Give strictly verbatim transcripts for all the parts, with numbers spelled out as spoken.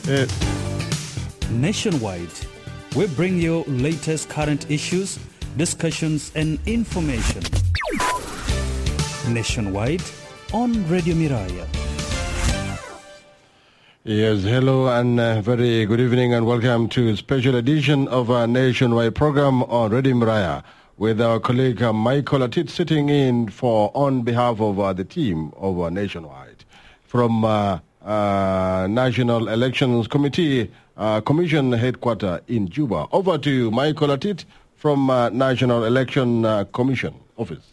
Uh, Nationwide, we bring you latest current issues, discussions and information. Nationwide on Radio Miraya. Yes, hello and uh, very good evening and welcome to a special edition of our Nationwide program on Radio Miraya with our colleague uh, Michael Atit sitting in for on behalf of uh, the team of uh, Nationwide from uh, uh, National Elections Committee uh, Commission headquarters in Juba. Over to you, Michael Atit from uh, National Election uh, Commission office.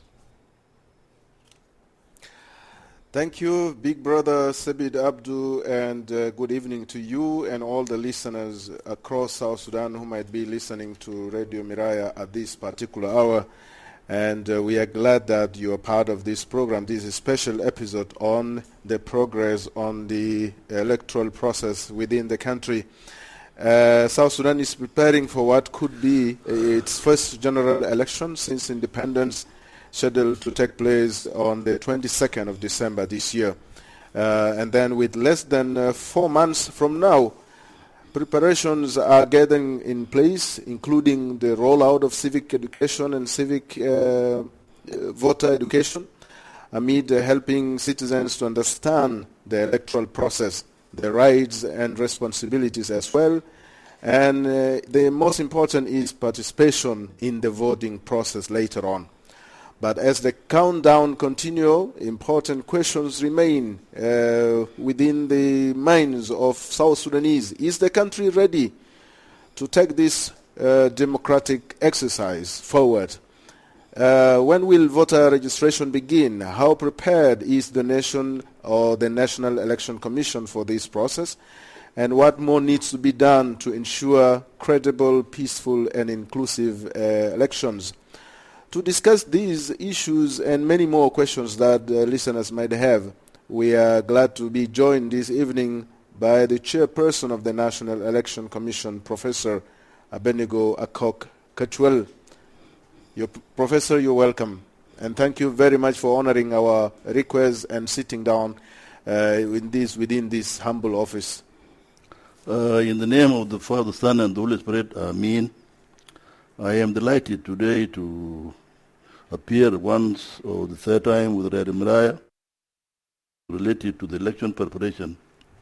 Thank you, Big Brother Sabid Abdu, and uh, good evening to you and all the listeners across South Sudan who might be listening to Radio Miraya at this particular hour. And uh, we are glad that you are part of this program. This is a special episode on the progress on the electoral process within the country. Uh, South Sudan is preparing for what could be its first general election since independence, scheduled to take place on the twenty-second of December this year. Uh, and then with less than uh, four months from now, preparations are getting in place, including the rollout of civic education and civic uh, uh, voter education, amid uh, helping citizens to understand the electoral process, the rights and responsibilities as well. And uh, the most important is participation in the voting process later on. But as the countdown continues, important questions remain uh, within the minds of South Sudanese. Is the country ready to take this uh, democratic exercise forward? Uh, when will voter registration begin? How prepared is the nation or the National Election Commission for this process? And what more needs to be done to ensure credible, peaceful, and inclusive uh, elections? To discuss these issues and many more questions that uh, listeners might have, we are glad to be joined this evening by the chairperson of the National Election Commission, Professor Abednego Akok Kachwell. Your, Professor, you're welcome. And thank you very much for honoring our request and sitting down uh, in this, within this humble office. Uh, in the name of the Father, Son, and the Holy Spirit, Amen. I am delighted today to appear once or the third time with Radio Miraya related to the election preparation.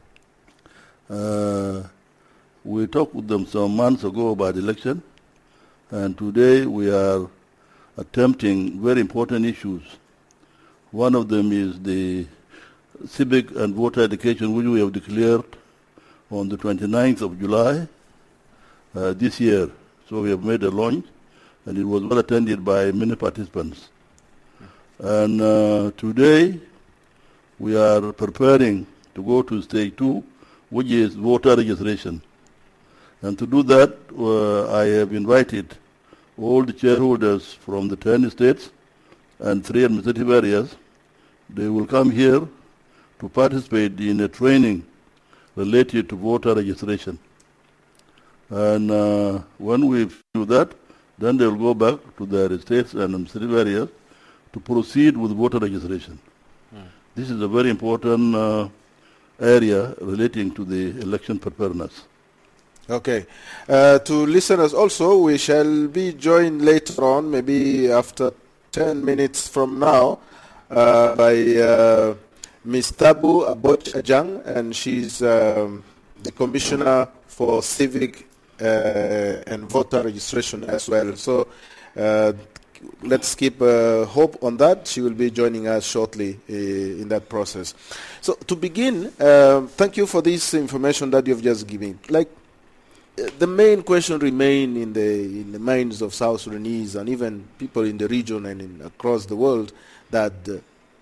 Uh, we talked with them some months ago about the election, and today we are attempting very important issues. One of them is the civic and voter education, which we have declared on the twenty-ninth of July uh, this year. So we have made a launch, and it was well attended by many participants. And uh, today, we are preparing to go to stage two, which is voter registration. And to do that, uh, I have invited all the shareholders from the ten states and three administrative areas. They will come here to participate in a training related to voter registration. And uh, when we do that, then they will go back to their states and administrative areas to proceed with voter registration. Mm. This is a very important uh, area relating to the election preparedness. Okay. Uh, to listeners also, we shall be joined later on, maybe after ten minutes from now, uh, by uh, Miz Tabu Aboch Ajang, and she's um, the Commissioner for Civic Uh, and voter registration as well. So uh, let's keep uh, hope on that. She will be joining us shortly uh, in that process. So to begin, uh, thank you for this information that you've just given. Like uh, the main question remain in the in the minds of South Sudanese and even people in the region and in, across the world, that uh,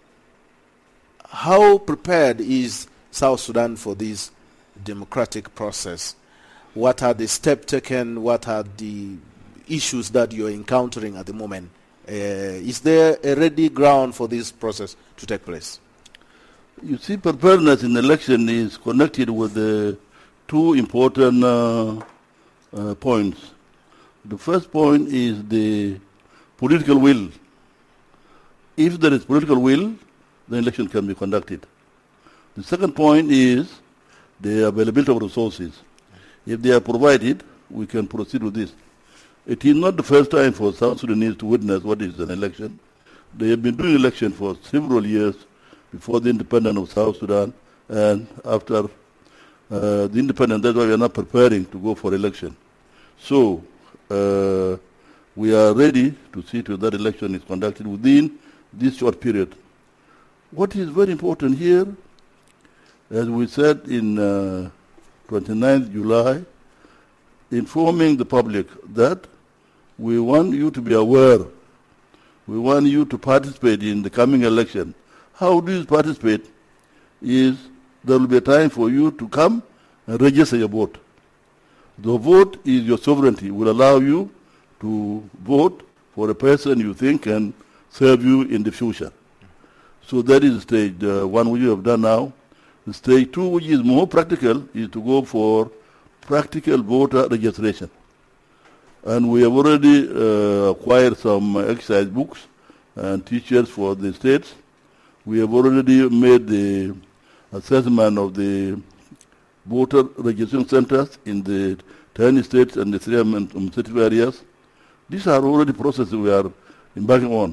how prepared is South Sudan for this democratic process? What are the steps taken? What are the issues that you're encountering at the moment? Uh, is there a ready ground for this process to take place? You see, preparedness in election is connected with the two important uh, uh, points. The first point is the political will. If there is political will, the election can be conducted. The second point is the availability of resources. If they are provided, we can proceed with this. It is not the first time for South Sudanese to witness what is an election. They have been doing election for several years before the independence of South Sudan, and after uh, the independence, that's why we are not preparing to go for election. So uh, we are ready to see to that election is conducted within this short period. What is very important here, as we said in uh, twenty-ninth of July, informing the public that we want you to be aware, we want you to participate in the coming election. How do you participate? Is there will be a time for you to come and register your vote. The vote is your sovereignty, will allow you to vote for a person you think can serve you in the future. So that is stage uh, one which you have done now. The stage two, which is more practical, is to go for practical voter registration. And we have already uh, acquired some exercise books and teachers for the states. We have already made the assessment of the voter registration centers in the ten states and the three administrative areas. These are already processes we are embarking on.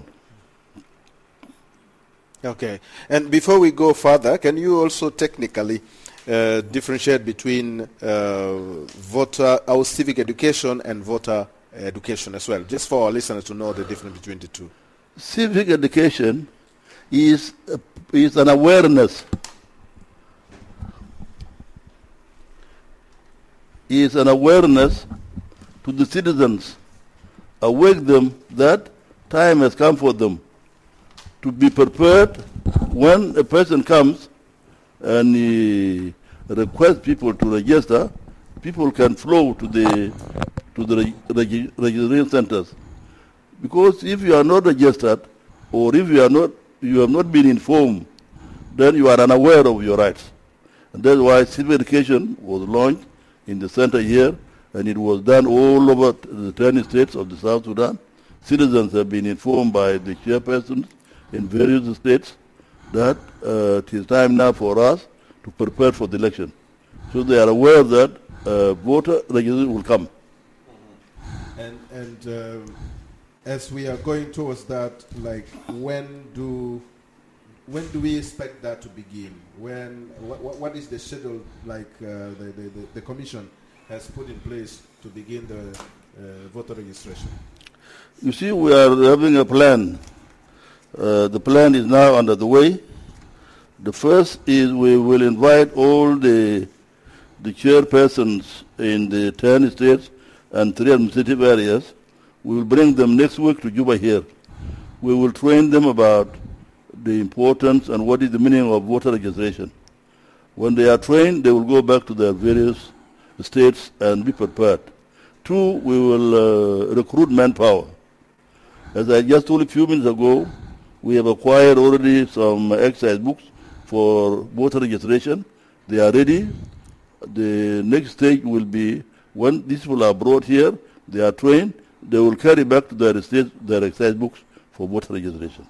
Okay. And before we go further, can you also technically uh, differentiate between uh, voter, our civic education and voter education as well, just for our listeners to know the difference between the two? Civic education is, uh, is an awareness. Is an awareness to the citizens, awake them that time has come for them to be prepared when a person comes and he requests people to register. People can flow to the to the reg registration centers, because if you are not registered or if you are not you have not been informed, then you are unaware of your rights. And that's why civic education was launched in the center here, and it was done all over the ten states of the South Sudan. Citizens have been informed by the chairpersons in various states that uh, it is time now for us to prepare for the election. So they are aware that uh, voter registration will come. Mm-hmm. And, and uh, as we are going towards that, like when do when do we expect that to begin? When what, what is the schedule like uh, the, the, the, the commission has put in place to begin the uh, voter registration? You see, we are having a plan. Uh, the plan is now under the way. The first is we will invite all the the chairpersons in the ten states and three administrative areas. We will bring them next week to Juba here. We will train them about the importance and what is the meaning of voter registration. When they are trained, they will go back to their various states and be prepared. Two, we will uh, recruit manpower. As I just told a few minutes ago, we have acquired already some exercise books for voter registration. They are ready. The next stage will be when these people are brought here, they are trained, they will carry back to their states their exercise books for voter registration.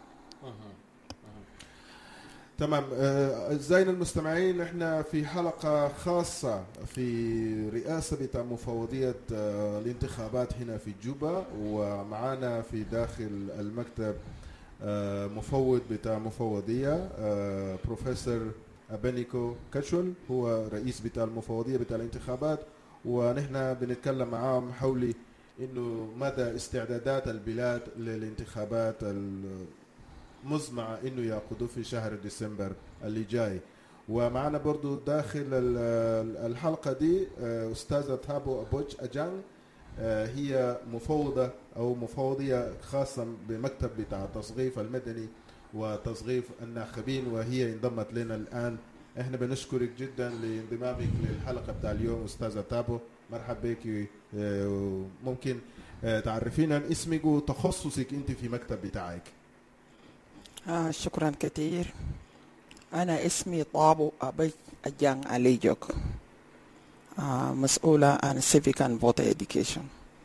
تمام. أعزائنا المستمعين، احنا في حلقة خاصة في رئاسة بتاع مفوضية الانتخابات هنا في جوبا، ومعانا في داخل المكتب مفوض بتاع مفوضية بروفيسور أبانيكو كاتشول، هو رئيس بتاع المفوضية بتاع الانتخابات، ونحن بنتكلم معاهم حول إنه مدى استعدادات البلاد للانتخابات مزمع انه يعقدوا في شهر ديسمبر اللي جاي. ومعنا برضو داخل الحلقة دي أستاذة تابو أبوج أجان، هي مفوضة أو مفوضية خاصة بمكتب بتاع التصغيف المدني وتصغيف الناخبين، وهي انضمت لنا الآن. احنا بنشكرك جدا لانضمامك للحلقة بتاع اليوم أستاذة تابو، مرحبا بك. ممكن تعرفينا عن اسمك وتخصصك انت في مكتب بتاعك؟ آه شكرا كثير. أنا اسمي طابو أبي أجان عليجوك، آه مسؤولة عن Civic and Voter Education.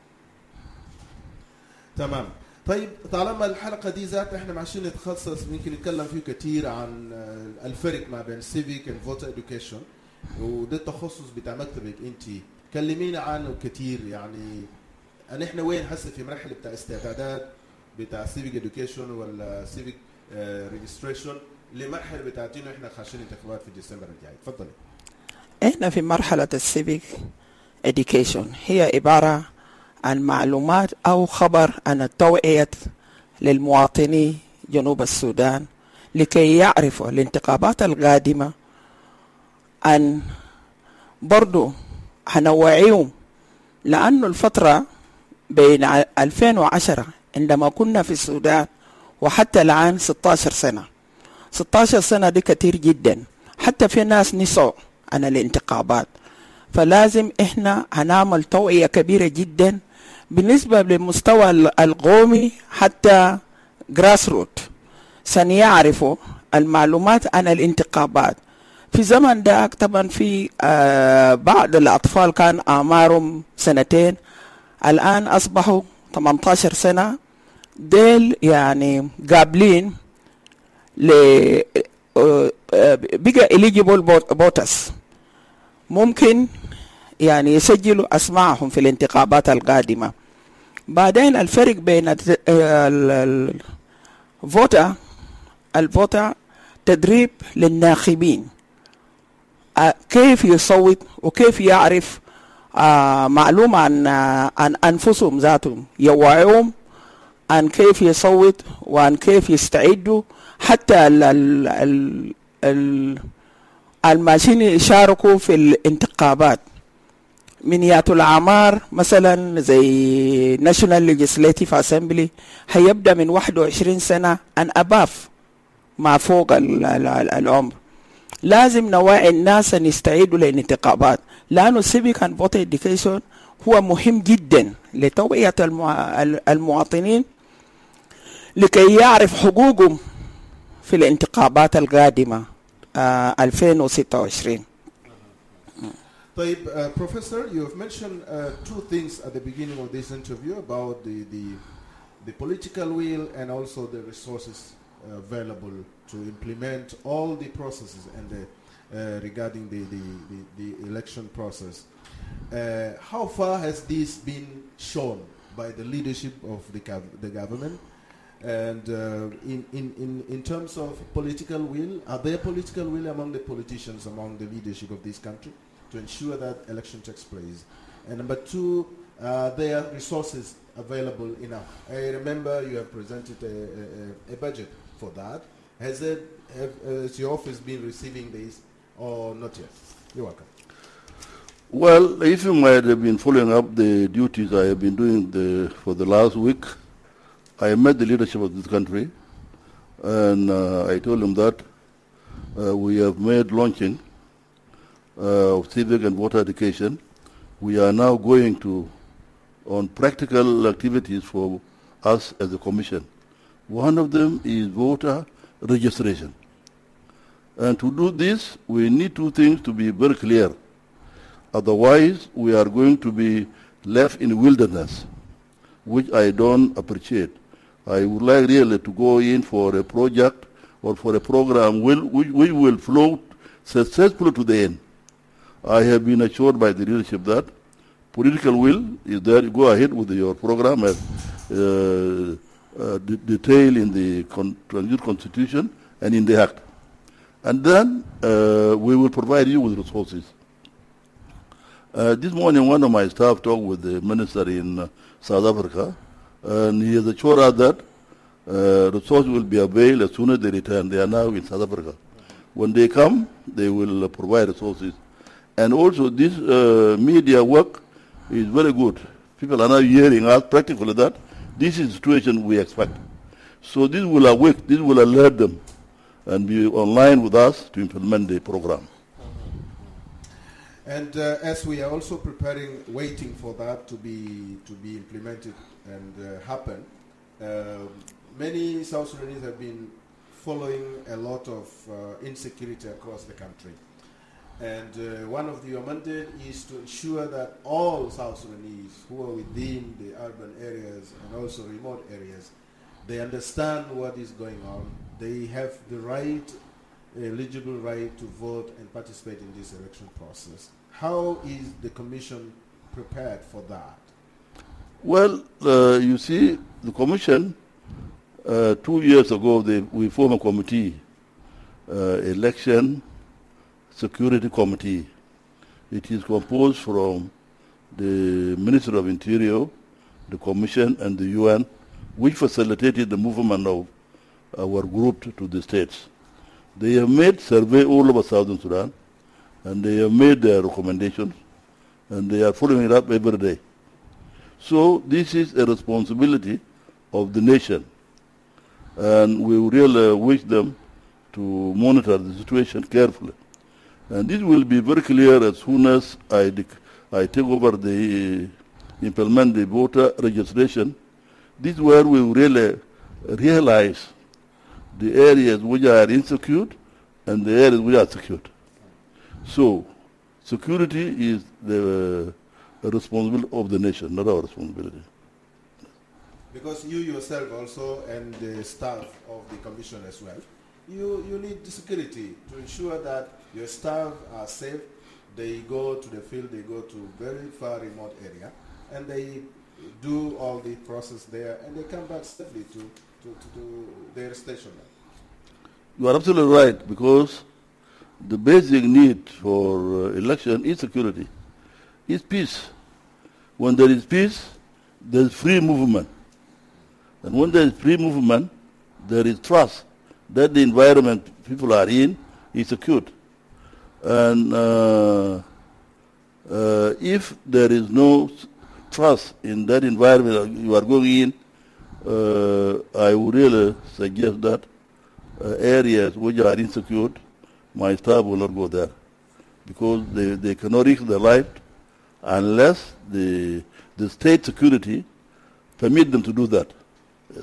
تمام. طيب طالما الحلقة دي ذات احنا عشان نتخصص ممكن نتكلم فيه كثير عن الفرق ما بين Civic and Voter Education. وده التخصص بتاع مكتبك انت. كلمينا عنه كتير يعني. ان احنا وين هسه في مرحله بتاع استعدادات بتاع civic education ولا civic uh, registration لمرحله بتاعتنا احنا خاشين انتخابات في ديسمبر الجاي. تفضلي. احنا في مرحلة السيفيك education هي عبارة عن معلومات او خبر عن التوعية للمواطني جنوب السودان لكي يعرفوا الانتخابات القادمة أن برضو هنوعيهم، لأنه الفترة بين ألفين وعشرة عندما كنا في السودان وحتى الآن ستة عشر سنة. ستة عشر سنة دي كتير جدا، حتى في ناس نسوا عن الانتخابات. فلازم إحنا هنعمل توعية كبيرة جدا بالنسبة للمستوى القومي حتى جراس روت، سنيعرفوا المعلومات عن الانتخابات. في زمن ده طبعا في آه بعض الأطفال كان أعمارهم سنتين، الآن أصبحوا ثمانية عشر سنة. ديل يعني قابلين ل آه بقى eligible voters، ممكن يعني يسجلوا أسماءهم في الانتخابات القادمة. بعدين الفرق بين الفوتا الفوتا تدريب للناخبين كيف يصوت وكيف يعرف آه معلومة عن آه عن أنفسهم ذاتهم، يوعيهم عن كيف يصوت وعن كيف يستعدوا حتى ال ال ال ال الماشيين يشاركوا في الانتخابات. منيات الأعمار مثلا زي National Legislative Assembly هيبدأ من واحد وعشرين سنة أن أباف ما فوق العمر. لازم نوعي الناس أن يستعيدوا للانتخابات، لأنه civic and voter education هو مهم جدا لتوعية المواطنين لكي يعرف حقوقهم في الانتخابات القادمة آه ألفين وستة وعشرين. طيب, uh, Professor, you have mentioned uh, two things at the beginning of this interview about the, the, the political will and also the resources uh, available to implement all the processes and the, uh, regarding the, the, the, the election process. Uh, how far has this been shown by the leadership of the, gov- the government? And uh, in, in, in, in terms of political will, are there political will among the politicians, among the leadership of this country, to ensure that election takes place? And number two, uh, there are resources available enough. I remember you have presented a, a, a budget for that. Has, it, have, has your office been receiving this or not yet? You're welcome. Well, if you might have been following up the duties I have been doing the, for the last week, I met the leadership of this country, and uh, I told them that uh, we have made launching uh, of civic and voter education. We are now going to on practical activities for us as a commission. One of them is voter registration. And to do this, we need two things to be very clear. Otherwise, we are going to be left in wilderness, which I don't appreciate. I would like really to go in for a project or for a program will, which, which will float successfully to the end. I have been assured by the leadership that political will is there. You go ahead with your program as uh, uh, de- detailed in the con- Constitution and in the Act. And then uh, we will provide you with resources. Uh, this morning, one of my staff talked with the minister in uh, South Africa, and he has assured us that uh, resources will be available as soon as they return. They are now in South Africa. When they come, they will uh, provide resources. And also, this uh, media work is very good. People are now hearing us practically that this is the situation we expect. So this will awake, this will alert them and be online with us to implement the program. And uh, as we are also preparing, waiting for that to be to be implemented and uh, happen, uh, many South Sudanese have been following a lot of uh, insecurity across the country. And uh, one of your mandate is to ensure that all South Sudanese who are within the urban areas and also remote areas, they understand what is going on. They have the right eligible right to vote and participate in this election process. How is the commission prepared for that? Well, uh, you see, the commission, uh, two years ago, they, we formed a committee, uh, election security committee. It is composed from the Minister of Interior, the Commission, and the U N, which facilitated the movement of our group to the states. They have made survey all over Southern Sudan, and they have made their recommendations, and they are following it up every day. So this is a responsibility of the nation, and we really wish them to monitor the situation carefully. And this will be very clear as soon as I, I take over the, uh, implement the voter registration. This is where we really realize the areas which are insecure and the areas which are secure. So security is the uh, responsibility of the nation, not our responsibility. Because you yourself also and the staff of the commission as well, you, you need the security to ensure that your staff are safe. They go to the field, they go to very far remote area, and they do all the process there, and they come back safely to, to, to, to their station. You are absolutely right, because the basic need for uh, election is security, is peace. When there is peace, there is free movement. And when there is free movement, there is trust that the environment people are in is secured. And uh, uh, if there is no trust in that environment you are going in, uh, I would really suggest that uh, areas which are insecure, my staff will not go there, because they, they cannot risk their life unless the the state security permit them to do that. Yes.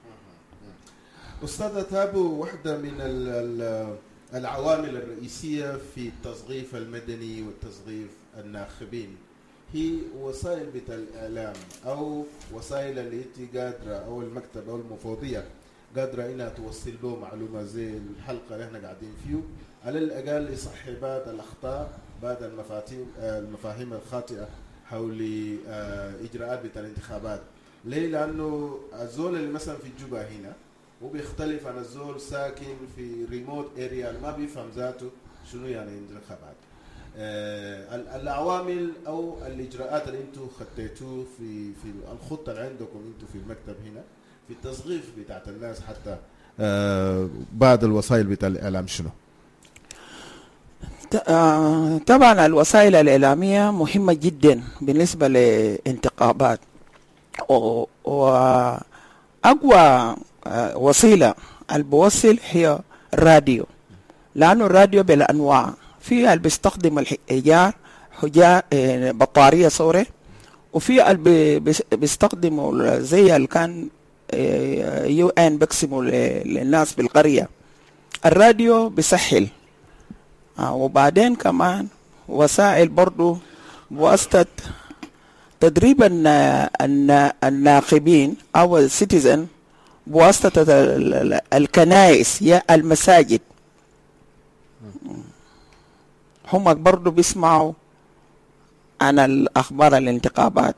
أستاذ تابو، واحدة من العوامل الرئيسية في التصغيف المدني والتصغيف الناخبين هي وسائل بتاع الإعلام أو وسائل اللي انت قادرة أو المكتب أو المفوضية قادرة إنها توصل له معلومة زي الحلقة اللي احنا قاعدين فيه، على الأقل يصحي بعض الأخطاء بعض المفاهيم المفاهيم الخاطئة حول إجراءات بتاع الانتخابات. ليه؟ لأنه الزول اللي مثلا في الجوبا هنا وبيختلف عن الزول ساكن في ريموت اريا ما بيفهم ذاته شنو يعني انتخابات. آه العوامل او الاجراءات اللي انتم خديتوه في في الخطه اللي عندكم انتم في المكتب هنا في التصغيف بتاعت الناس حتى آه بعد الوسائل بتاع الاعلام شنو؟ طبعا الوسائل الاعلاميه مهمه جدا بالنسبه للانتخابات، واقوى وسيلة البوصل هي الراديو، لأنه الراديو بالأنواع، في اللي بيستخدم الحجار حجار بطارية صورة، وفي اللي بيستخدموا زي اللي كان يو ان بيقسموا للناس بالقرية. الراديو بيسهل، وبعدين كمان وسائل برضو بواسطة تدريب الناخبين أو السيتيزن بواسطة الكنائس يا المساجد، هم برضو بيسمعوا عن الأخبار الانتخابات.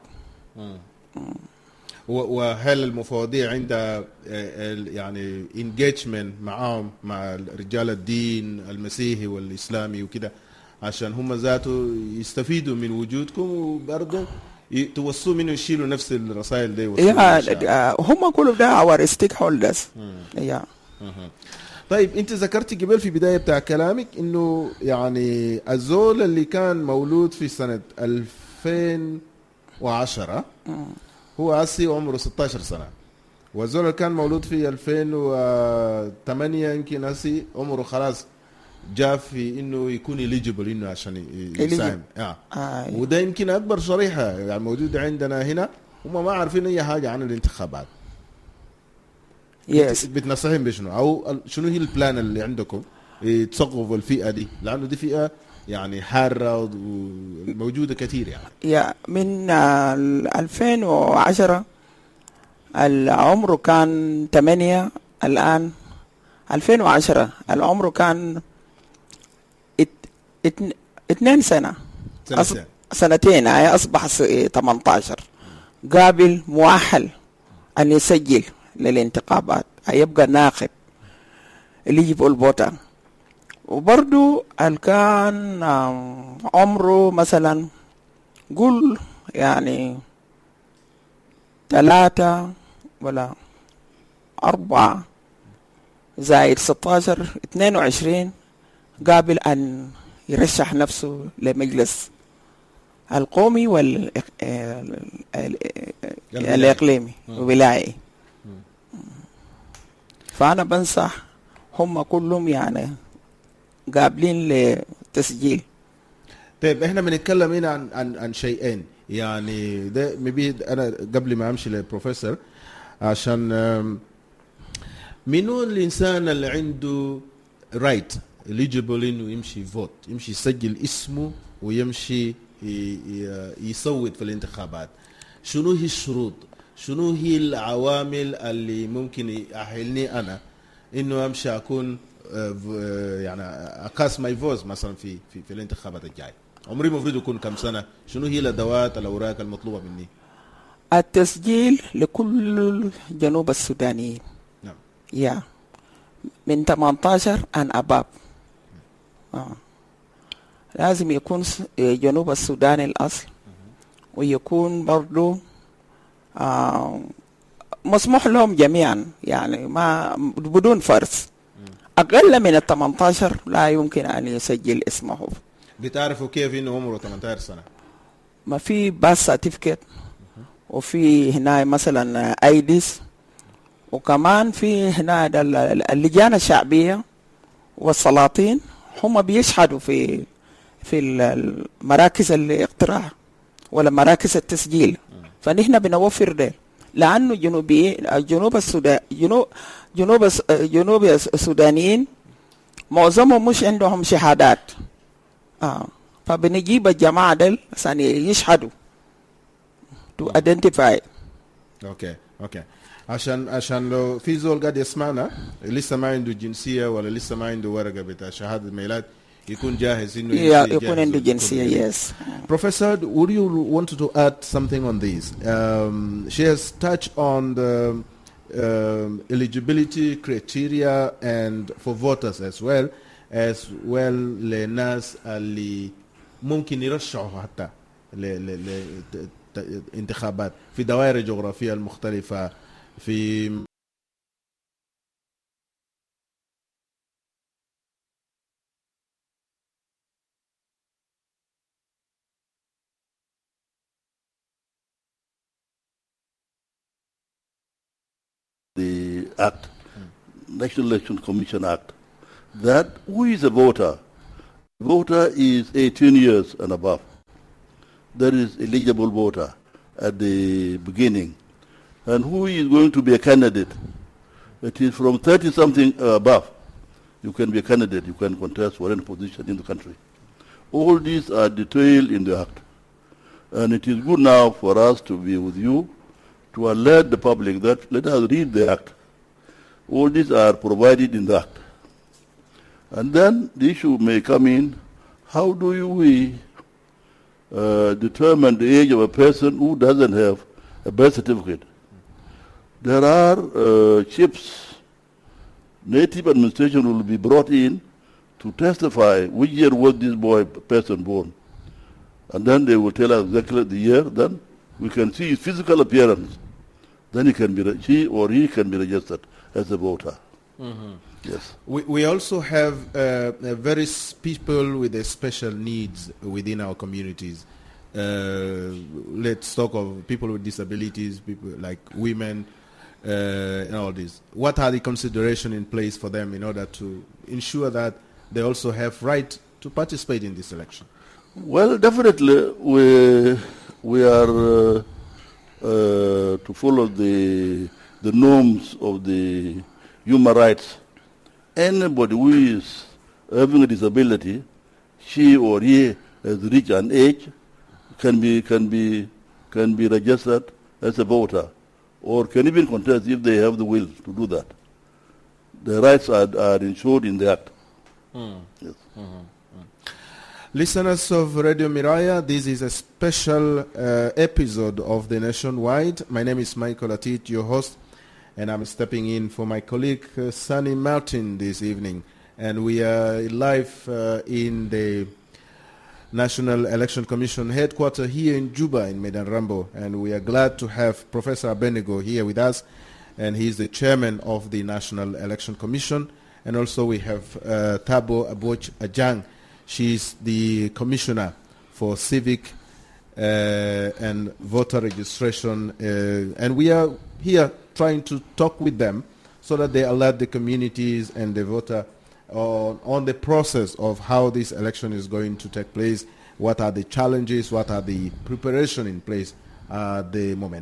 وهل المفوضية عندها يعني engagement معهم مع رجال الدين المسيحي والإسلامي وكده عشان هم ذاته يستفيدوا من وجودكم وبرضه توصوا منه يشيلوا نفس الرسائل دي؟ yeah, هم كلهم ده our stakeholders. yeah. طيب انت ذكرتي قبل في بداية بتاع كلامك انه يعني الزول اللي كان مولود في سنة ألفين وعشرة هو عسي عمره ستة عشر سنة، والزول اللي كان مولود في ألفين وثمانية يمكن عسي عمره خلاص جاء في انه يكون eligible انه عشان يساهم. آه. آه. وده يمكن اكبر شريحه يعني موجوده عندنا هنا، هم ما عارفين اي حاجه عن الانتخابات. يس. بتنصحهم بشنو او شنو هي البلان اللي عندكم تصقفوا الفئه دي، لانه دي فئه يعني حاره وموجوده كثير يعني. يا من ألفين وعشرة العمر كان ثمانية، الان ألفين وعشرة العمر كان ات... اتن... اتنين سنة أص... سنتين هاي أصبح س... ثمانية عشر قابل مؤهل أن يسجل للانتخابات هيبقى ناخب اللي يجيب البوتا. وبرضو كان عمره مثلا قول يعني ثلاثة ولا أربعة زائد ستة عشر اثنين وعشرين قابل أن يرشح نفسه لمجلس القومي والإقليمي والولايي. فأنا بنصح هم كلهم يعني قابلين لتسجيل. طيب احنا بنتكلم هنا عن عن عن شيئين يعني ده مبي انا قبل ما امشي للبروفيسور عشان منو الانسان اللي عنده رايت eligible انه يمشي فوت يمشي يسجل اسمه ويمشي يصوت في الانتخابات. شنو هي الشروط؟ شنو هي العوامل اللي ممكن يأهلني انا انه امشي اكون يعني اقاس ماي فوز مثلا في في في الانتخابات الجايه؟ عمري المفروض يكون كم سنه؟ شنو هي الادوات الاوراق المطلوبه مني؟ التسجيل لكل جنوب السودانيين. نعم. يا من ثمانية عشر ان اباب. آه. لازم يكون جنوب السودان الاصل ويكون برضو آه مسموح لهم جميعا يعني ما بدون فرز. أقل من الثمانية عشر لا يمكن أن يسجل اسمه. بتعرفوا كيف إنه عمره ثمانية عشر سنة؟ ما في باس سيرتيفيكت وفي هنا مثلا ايديس وكمان في هنا اللجان الشعبية والسلاطين هم بيشهدوا في في المراكز الاقتراع ولا مراكز التسجيل. فنحن بنوفر ده لأنه جنوبي جنوب السودان جنوب جنوب جنوب السودانيين معظمهم مش عندهم شهادات. آه فبنجيب الجماعة دل عشان يشهدوا to identify. اوكي اوكي عشان عشان لو في زول قاعد يسمعنا لسه ما عنده جنسية ولا لسه ما عنده ورقة بتاع شهادة ميلاد يكون جاهز انه يكون عنده جنسية. Yes. Professor, would you want to add something on this? Um, she has touched on the um, eligibility criteria and for voters as well as well لناس اللي ممكن يرشحوا حتى لانتخابات في دوائر جغرافية المختلفة في the Act, National Election Commission Act, that who is a voter? Voter is eighteen years and above. That is eligible voter at the beginning. And who is going to be a candidate? It is from thirty something above. You can be a candidate, you can contest for any position in the country. All these are detailed in the Act. And it is good now for us to be with you to alert the public that let us read the Act. All these are provided in the Act. And then the issue may come in, how do you, we uh, determine the age of a person who doesn't have a birth certificate? There are uh, chiefs, native administration will be brought in to testify which year was this boy person born. And then they will tell us exactly the year, then we can see his physical appearance. Then he can be, she or he can be registered as a voter. Mm-hmm. Yes. We we also have uh, various people with uh, special needs within our communities. Uh, let's talk of people with disabilities, people like women, uh, and all this. What are the considerations in place for them in order to ensure that they also have right to participate in this election? Well, definitely we we are uh, uh, to follow the the norms of the human rights. Anybody who is having a disability, she or he has reached an age, can be can be can be registered as a voter, or can even contest if they have the will to do that. the rights are, are ensured in the Act. Mm. Yes. Mm-hmm. Mm. Listeners of Radio Miraya, this is a special uh, episode of the Nationwide. My name is Michael Atit, your host, and I'm stepping in for my colleague uh, Sunny Martin this evening. And we are live uh, in the National Election Commission headquarters here in Juba in Medan Rambo, and we are glad to have Professor Abednego here with us, and he's the chairman of the National Election Commission. And also we have uh, Thabo Aboch Ajang. She's the commissioner for civic uh, and voter registration, uh, and we are here trying to talk with them so that they alert the communities and the voter on, on the process of how this election is going to take place, what are the challenges, what are the preparation in place at the moment.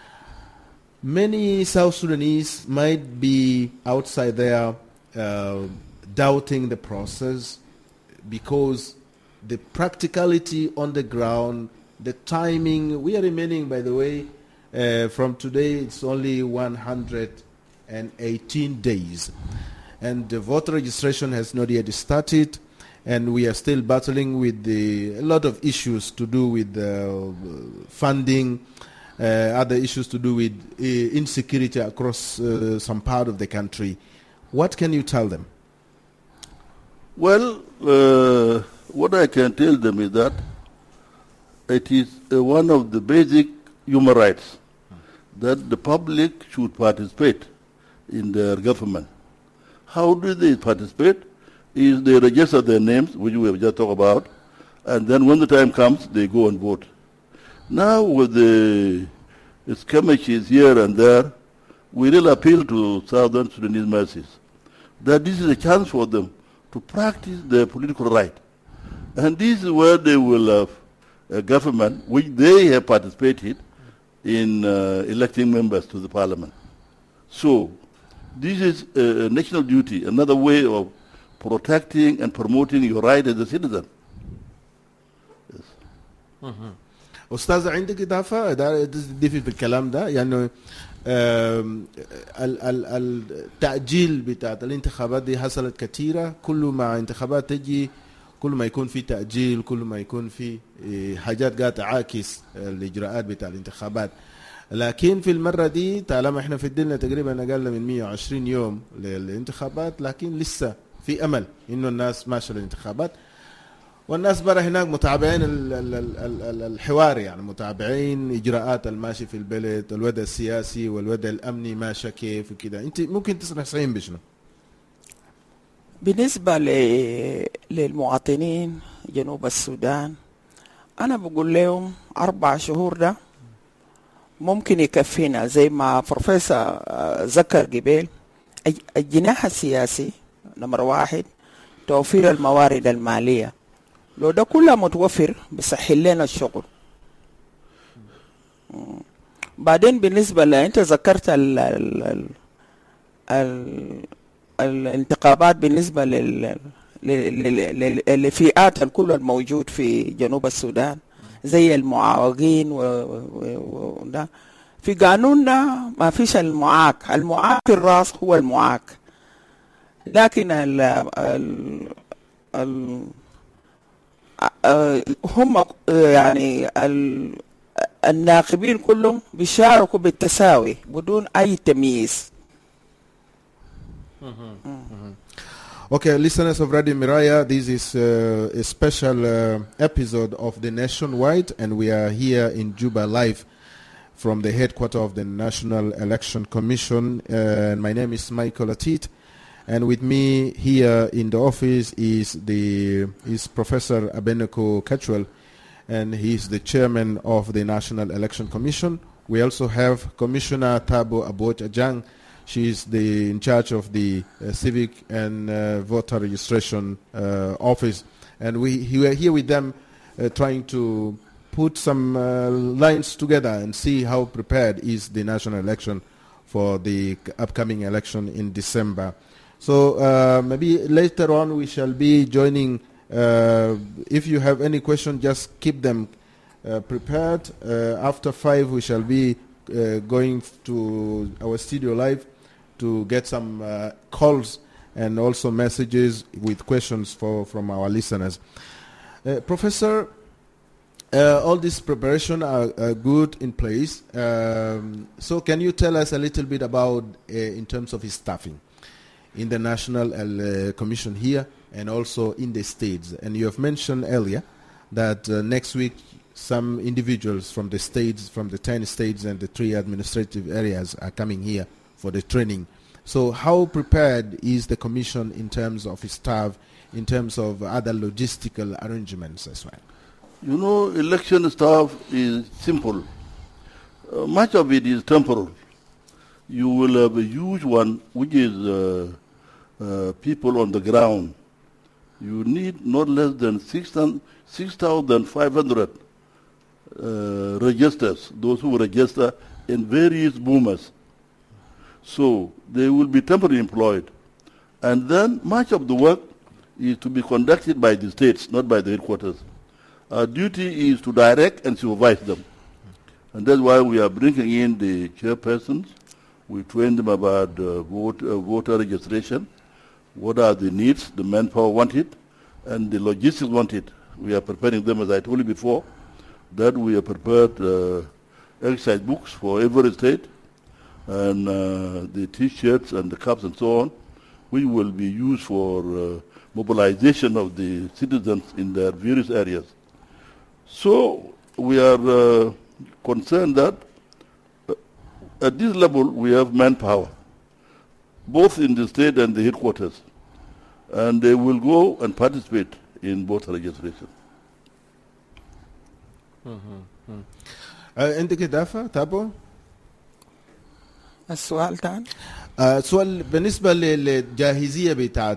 Many South Sudanese might be outside there uh, doubting the process because the practicality on the ground, the timing, we are remaining, by the way, uh, from today it's only one hundred eighteen days. And the voter registration has not yet started, and we are still battling with the, a lot of issues to do with uh, funding, uh, other issues to do with uh, insecurity across uh, some part of the country. What can you tell them? Well, uh, what I can tell them is that it is uh, one of the basic human rights that the public should participate in their government. How do they participate? Is they register their names, which we have just talked about, and then when the time comes, they go and vote. Now with the skirmishes here and there, we really appeal to Southern Sudanese masses that this is a chance for them to practice their political right. And this is where they will have a government which they have participated in uh, electing members to the parliament. So this is a national duty, another way of protecting and promoting your right as a citizen. Yes. أستاذ عندك إضافة تضيفي في الكلام ده؟ يعني التأجيل بتاعت الانتخابات دي حصلت كثيرة، كل ما انتخابات تجي كل ما يكون في تأجيل، كل ما يكون في حاجات قاعدة تعاكس الإجراءات بتاع الانتخابات. لكن في المرة دي طالما احنا في الدنيا تقريبا أقل من مية وعشرين يوم للانتخابات، لكن لسه في أمل إنه الناس ماشية للانتخابات، والناس برا هناك متابعين الحوار، يعني متابعين إجراءات الماشي في البلد، الوضع السياسي والوضع الأمني ماشي كيف وكده. أنت ممكن تنصحين بشنو؟ بالنسبة للمواطنين جنوب السودان، أنا بقول لهم أربع شهور ده ممكن يكفينا. زي ما بروفيسور ذكر قبل، الجناح السياسي نمبر واحد توفير الموارد المالية، لو ده كله متوفر بيسهل لنا الشغل. بعدين بالنسبة ل أنت ذكرت ال ال ال ال الانتخابات بالنسبة لل للفئات الكل الموجود في جنوب السودان زي المعاقين وده في قانوننا ما فيش المعاق، المعاق في الراس هو المعاق، لكن ال ال ال هم يعني الناخبين كلهم بيشاركوا بالتساوي بدون أي تمييز. Okay, listeners of Radio Miraya, this is uh, a special uh, episode of the Nationwide, and we are here in Juba live from the headquarters of the National Election Commission. Uh, and my name is Michael Atit, and with me here in the office is the is Professor Abednego Kachwell, and he's the chairman of the National Election Commission. We also have Commissioner Thabo Aboch Ajang. She's the in charge of the uh, civic and uh, voter registration uh, office, and we, we are here with them uh, trying to put some uh, lines together and see how prepared is the national election for the upcoming election in December. So uh, maybe later on we shall be joining. Uh, if you have any question, just keep them uh, prepared. Uh, after five, we shall be uh, going to our studio live to get some uh, calls and also messages with questions for from our listeners. Uh, Professor, uh, all this preparation are, are good in place. Um, so can you tell us a little bit about, uh, in terms of his staffing, in the National uh, Commission here and also in the states? And you have mentioned earlier that uh, next week some individuals from the states, from the ten states and the three administrative areas are coming here for the training. So how prepared is the Commission in terms of its staff, in terms of other logistical arrangements as well? You know, election staff is simple. Uh, much of it is temporal. You will have a huge one, which is uh, uh, people on the ground. You need not less than six thousand five hundred uh, registers, those who register in various boomers. So they will be temporarily employed. And then much of the work is to be conducted by the states, not by the headquarters. Our duty is to direct and supervise them. And that's why we are bringing in the chairpersons. We train them about uh, vote, uh, voter registration. What are the needs, the manpower wanted, and the logistics wanted. We are preparing them, as I told you before, that we have prepared uh, exercise books for every state, and uh, the T-shirts and the caps and so on, which will be used for uh, mobilization of the citizens in their various areas. So we are uh, concerned that uh, at this level we have manpower, both in the state and the headquarters, and they will go and participate in voter registration. عندك إضافة تابو؟ السؤال تاني؟ آه سؤال بالنسبة للجاهزية بتاعت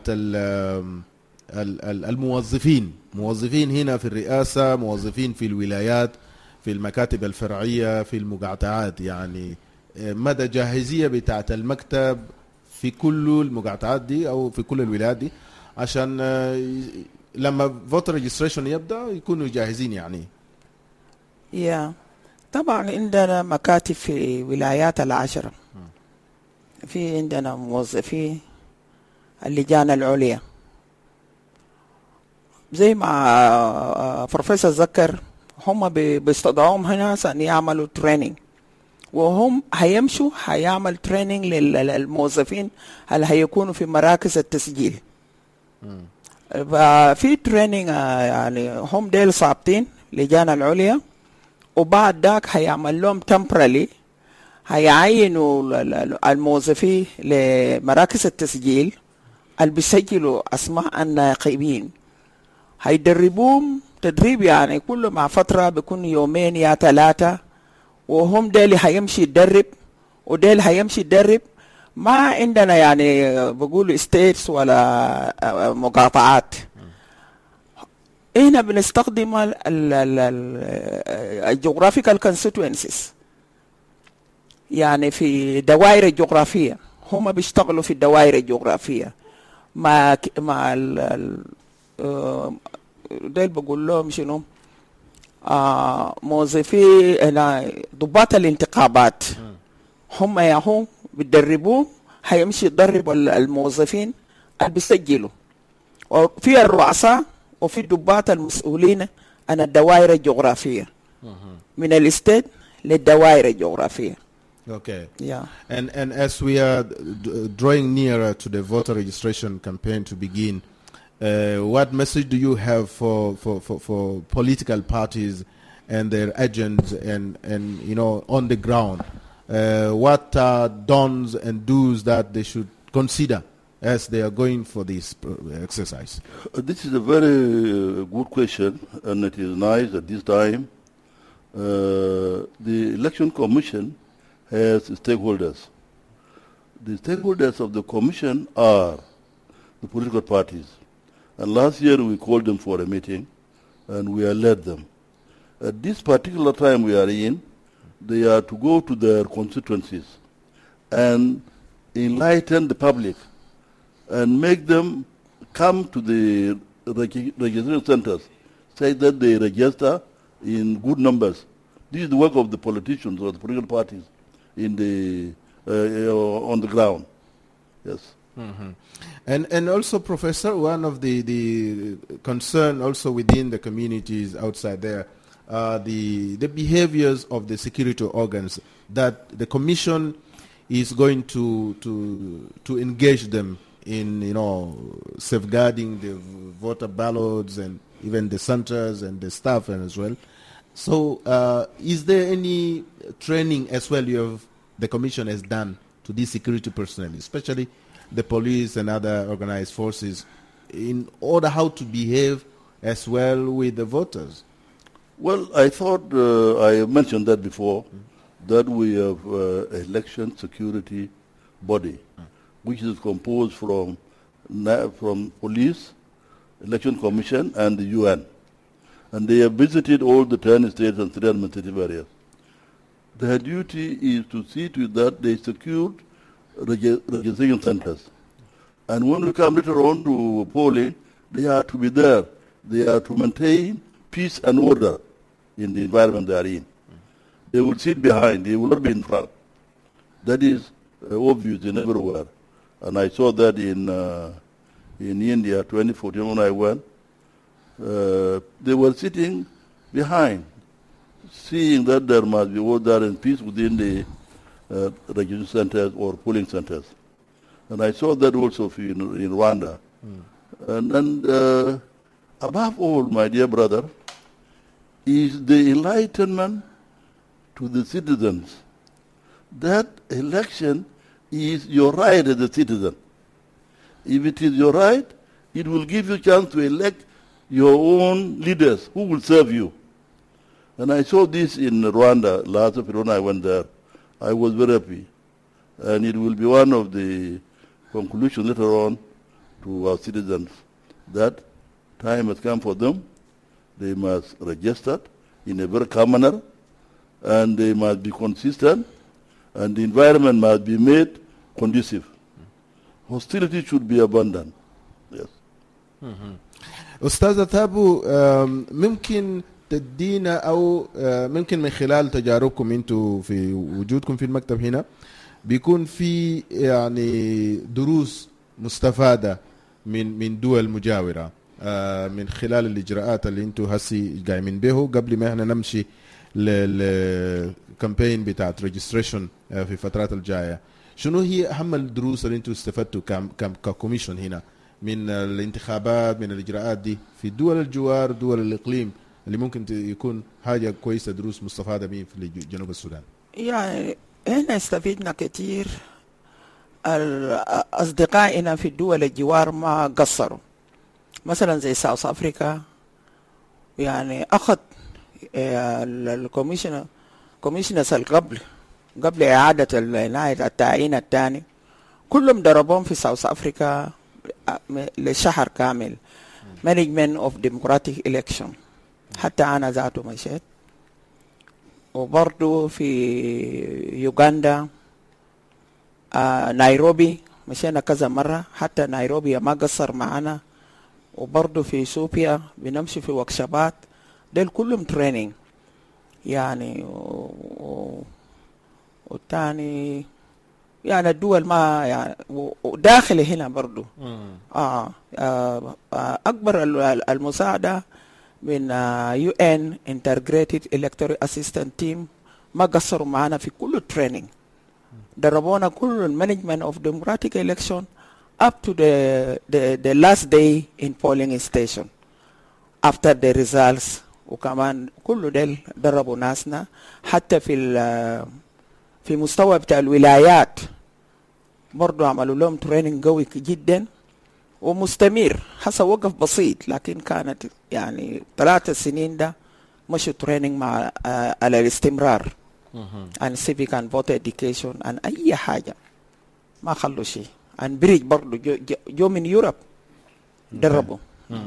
الموظفين، موظفين هنا في الرئاسة، موظفين في الولايات، في المكاتب الفرعية، في المقاطعات، يعني مدى جاهزية بتاعت المكتب في كل المقاطعات دي أو في كل الولايات دي عشان لما voter registration يبدأ يكونوا جاهزين يعني. يا طبعا عندنا مكاتب في ولايات العشرة، في عندنا موظفي اللجان العليا زي ما بروفيسور ذكر، هم بيستدعوهم هنا عشان يعملوا تريننج، وهم هيمشوا هيعمل تريننج للموظفين اللي هيكونوا في مراكز التسجيل. ففي تريننج يعني هم ديل صابتين لجان العليا، وبعد ذاك هيعمل لهم temporarily، هيعينوا الموظفين لمراكز التسجيل اللي بيسجلوا أسماء الناقبين، هيدربوهم تدريب يعني كل مع فترة بيكون يومين يا ثلاثة، وهم ديل هيمشي يدرب وديل هيمشي يدرب. ما عندنا يعني بقولوا ستيتس ولا مقاطعات، هنا بنستخدم الجغرافيكال كونستيتوينسيز، يعني في دوائر الجغرافية، هم بيشتغلوا في الدوائر الجغرافية مع مع ديل بقول لهم شنو آه موظفي ضباط الانتخابات، هم يا هم بيدربوه، هيمشي يدرب الموظفين اللي بيسجلوا، وفي الرؤساء وفي ضباط المسؤولين عن الدوائر الجغرافية من الاستاد للدوائر الجغرافية. Okay. Yeah. And and as we are d- drawing nearer to the voter registration campaign to begin, uh, what message do you have for, for, for, for political parties and their agents and, and you know on the ground? Uh, what are don'ts and do's that they should consider as they are going for this exercise? Uh, this is a very uh, good question, and it is nice at this time. Uh, the Election Commission has stakeholders. The stakeholders of the Commission are the political parties. And last year we called them for a meeting, and we have led them. At this particular time we are in, they are to go to their constituencies and enlighten the public and make them come to the reg- registration centers, say that they register in good numbers. This is the work of the politicians or the political parties in the uh, on the ground. Yes. Mm-hmm. And and also, Professor, one of the, the concern also within the communities outside there, uh, the the behaviors of the security organs that the commission is going to to to engage them in, you know, safeguarding the voter ballots and even the centers and the staff and as well. So, uh, is there any training as well you have the commission has done to these security personnel, especially the police and other organized forces, in order how to behave as well with the voters? Well, I thought uh, I mentioned that before, mm-hmm. that we have uh, election security body, mm-hmm. which is composed from from police, election commission, and the U N. And they have visited all the ten states and three administrative areas. Their duty is to see to it that they secured reg- registration centers. And when we come later on to polling, they are to be there. They are to maintain peace and order in the environment they are in. They will sit behind. They will not be in front. That is uh, obvious in everywhere. And I saw that in uh, in India, twenty fourteen, when I went. Uh, they were sitting behind, seeing that there must be order and peace within the uh, registration centers or polling centers. And I saw that also in, in Rwanda. Mm. And, and uh, above all, my dear brother, is the enlightenment to the citizens that election is your right as a citizen. If it is your right, it will give you a chance to elect your own leaders who will serve you. And I saw this in Rwanda last April when I went there. I was very happy. And it will be one of the conclusions later on to our citizens that time has come for them. They must register in a very calm manner, and they must be consistent, and the environment must be made conducive. Hostility should be abandoned. Yes. Mm-hmm. أستاذ تابو ممكن تدينا أو ممكن من خلال تجاربكم أنتم في وجودكم في المكتب هنا بيكون في يعني دروس مستفادة من من دول مجاورة من خلال الإجراءات اللي أنتم هسي قايمين به قبل ما احنا نمشي للكامبين بتاعت ريجستريشن في الفترات الجاية. شنو هي أهم الدروس اللي أنتم استفدتوا ككوميشن هنا من الانتخابات من الإجراءات دي في دول الجوار دول الإقليم اللي ممكن يكون حاجة كويسة دروس مستفادة بيه في جنوب السودان؟ يعني هنا استفدنا كثير. أصدقائنا في الدول الجوار ما قصروا، مثلا زي ساوث أفريقيا يعني أخذ الكوميشنر كوميشنرز قبل قبل إعادة نهاية التعيين الثاني كلهم ضربوهم في ساوث أفريقيا لشهر كامل management of democratic election. حتى أنا ذاته مشيت. وبرضو في يوغندا آه نيروبي مشينا كذا مرة، حتى نيروبي ما قصر معنا. وبرضو في إثيوبيا بنمشي في وركشوبات، دول كلهم تريننج يعني. والتاني يعني الدول ما يعني وداخل هنا برضو آه, آه, آه أكبر المساعدة من يو إن Integrated Electoral Assistance Team ما قصروا معنا في كل التريننج. دربونا كل المانجمنت of democratic election up to the, the, the last day in polling station after the results. وكمان كل دل دربوا ناسنا حتى في في مستوى بتاع الولايات برضو عملوا لهم تريننج قوي جدا ومستمر. حسب وقف بسيط لكن كانت يعني ثلاثة سنين ده مشوا تريننج مع آه على الاستمرار عن civic and voter education عن أي حاجة ما خلوا شيء. عن بريج برضو جو, جو, جو من يوروب دربوا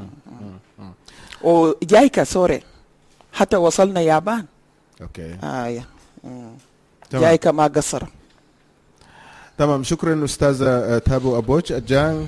وجايكا سوري حتى وصلنا يابان. اوكي آه جايكا ما قصر. تمام، شكرا أستاذة تابو أبوش أجان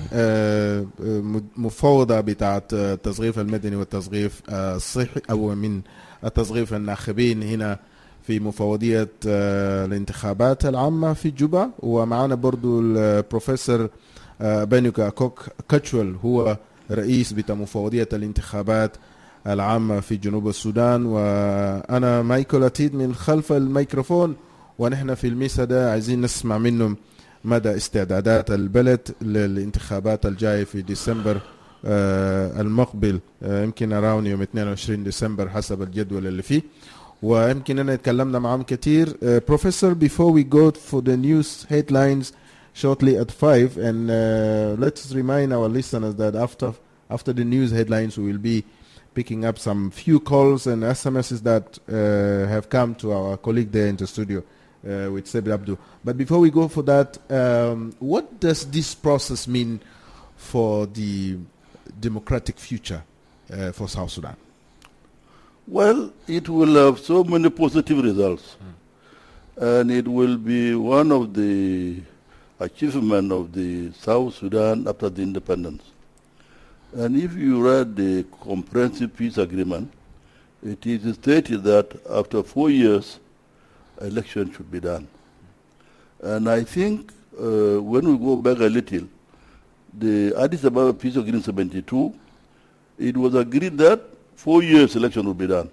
مفوضة بتاعة التصغيف المدني والتصغيف الصحي أو من التصغيف الناخبين هنا في مفوضية الانتخابات العامة في جوبا. ومعنا برضو البروفيسور بينيكو أكوك كاتشوال هو رئيس بتاع مفوضية الانتخابات العامة في جنوب السودان. وأنا مايكل أتيد من خلف الميكروفون، ونحن في الميسا ده عايزين نسمع منهم مدى استعدادات البلد للانتخابات الجاية في ديسمبر آه المقبل، آه يمكن أراون يوم اثنين وعشرين ديسمبر حسب الجدول اللي فيه. ويمكن أنا اتكلمنا معهم كتير. uh, Professor, before we go for the news headlines shortly at five, and uh, let's remind our listeners that after after the news headlines we will be picking up some few calls and S M Ses that uh, have come to our colleague there in the studio uh, with Sebid Abdu. But before we go for that, um, what does this process mean for the democratic future uh, for South Sudan? Well, it will have so many positive results, mm. and it will be one of the achievements of the South Sudan after the independence. And if you read the comprehensive peace agreement, it is stated that after four years, election should be done. And I think uh, when we go back a little, the Addis Ababa Peace Agreement seventy-two, it was agreed that four years election will be done.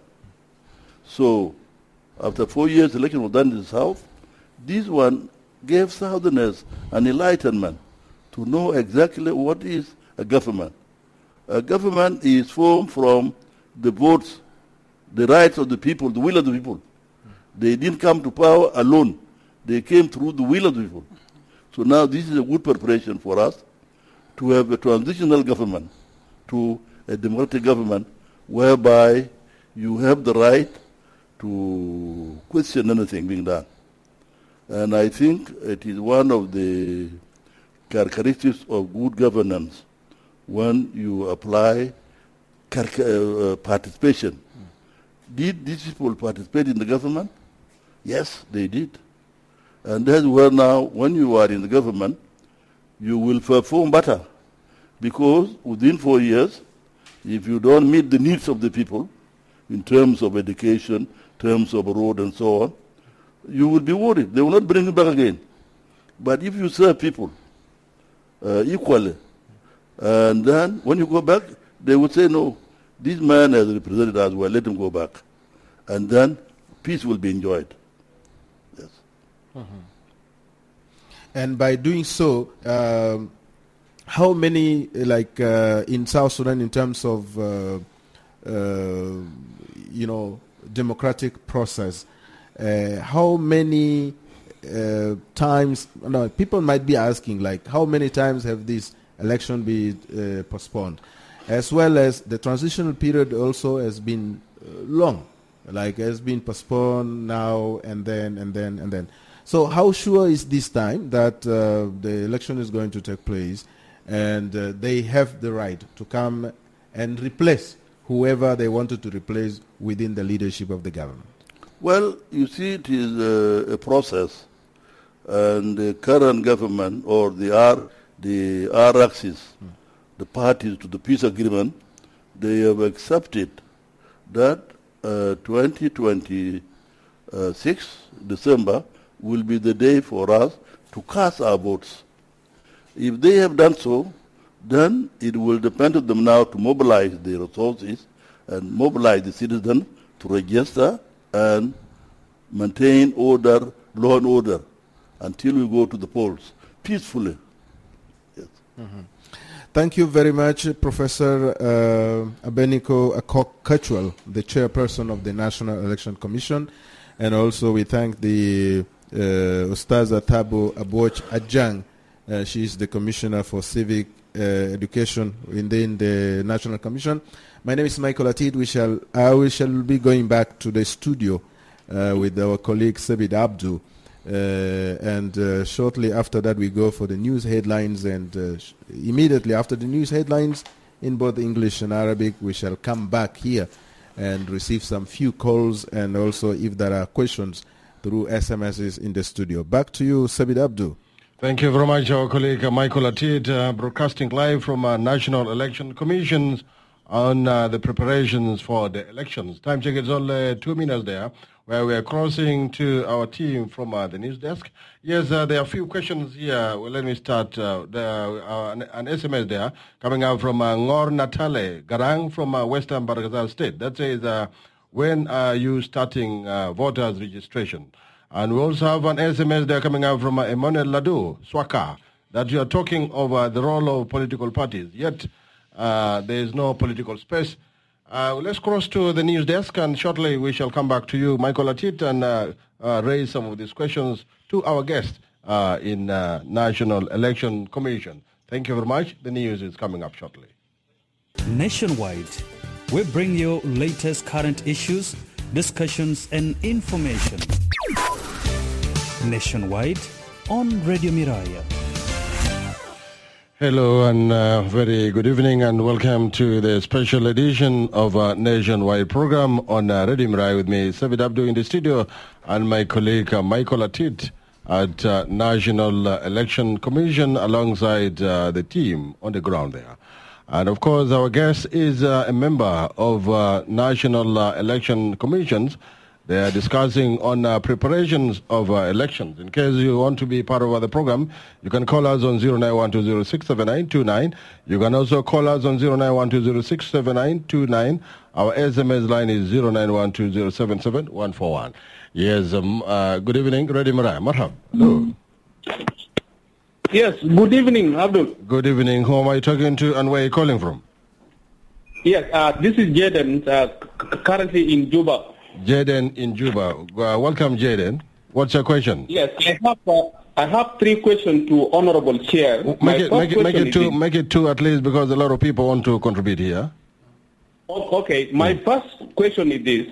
So after four years election was done in the South, this one gave Southerners an enlightenment to know exactly what is a government. A government is formed from the votes, the rights of the people, the will of the people. They didn't come to power alone. They came through the will of the people. So now this is a good preparation for us to have a transitional government to a democratic government whereby you have the right to question anything being done. And I think it is one of the characteristics of good governance when you apply uh, participation. Mm. Did these people participate in the government? Yes, they did. And that's where now, when you are in the government, you will perform better. Because within four years, if you don't meet the needs of the people, in terms of education, terms of road and so on, you will be worried. They will not bring you back again. But if you serve people uh, equally, and then when you go back, they would say, no, this man has represented us well, let him go back. And then peace will be enjoyed. Yes. Mm-hmm. And by doing so, um, how many, like uh, in South Sudan, in terms of, uh, uh, you know, democratic process, uh, how many uh, times, no, people might be asking, like, how many times have this election been uh, postponed? As well as the transitional period also has been uh, long, like has been postponed now and then and then and then. So how sure is this time that uh, the election is going to take place and uh, they have the right to come and replace whoever they wanted to replace within the leadership of the government? Well, you see, it is a, a process, and the current government or the R, the R-axis, hmm. the parties to the peace agreement, they have accepted that uh, twenty twenty-six December will be the day for us to cast our votes. If they have done so, then it will depend on them now to mobilize the resources and mobilize the citizens to register and maintain order, law and order, until we go to the polls peacefully. Yes. Mm-hmm. Thank you very much, Professor uh, Abeniko Akok-Kachwal, the chairperson of the National Election Commission. And also we thank the uh, Ustaza Thabo Abuoch Ajang. Uh, she is the Commissioner for Civic uh, Education within the National Commission. My name is Michael Atid. We shall, uh, we shall be going back to the studio uh, with our colleague Sebid Abdu. Uh, and uh, shortly after that we go for the news headlines, and uh, sh- immediately after the news headlines in both English and Arabic we shall come back here and receive some few calls, and also if there are questions through S M Ses in the studio. Back to you, Sebid Abdu. Thank you very much, our colleague uh, Michael Atid, uh, broadcasting live from uh, National Election Commission's on uh, the preparations for the elections. Time check is only two minutes there, where we are crossing to our team from uh, the news desk. Yes, uh, there are a few questions here. Well, let me start. Uh, the, uh, an, an S M S there coming out from uh, Ngor Natale Garang from uh, Western Baragazal State. That says, uh, when are you starting uh, voters registration? And we also have an S M S there coming out from uh, Emmanuel Ladu, Swaka, that you are talking over the role of political parties, yet uh, there is no political space. Uh, let's cross to the news desk, and shortly we shall come back to you, Michael Atit, and uh, uh, raise some of these questions to our guest uh, in uh, National Election Commission. Thank you very much. The news is coming up shortly. Nationwide, we bring you latest current issues, discussions, and information. Nationwide on Radio Miraya. Hello and uh, very good evening, and welcome to the special edition of our Nationwide program on uh, Radio Miraya with me, Sabit Abdu, in the studio, and my colleague uh, Michael Atit at uh, National uh, Election Commission alongside uh, the team on the ground there. And of course, our guest is uh, a member of uh, National uh, Election Commissions. They are discussing on uh, preparations of uh, elections. In case you want to be part of uh, the program, you can call us on zero nine one two zero six seven nine two nine. You can also call us on zero nine one two zero six seven nine two nine. Our S M S line is zero nine one two zero seven seven one four one. Yes, um, uh, good evening, Radio Miraya. Marhab. Hello. Yes, good evening, Abdul. Good evening. Who am I talking to and where are you calling from? Yes, uh, this is Jaden, uh, c- currently in Juba. Jaden in Juba. Uh, welcome, Jaden. What's your question? Yes, I have uh, I have three questions to Honorable Chair. Make My it, first make it, make question it two, is- make it two at least, because a lot of people want to contribute here. O- Okay, my first question is this.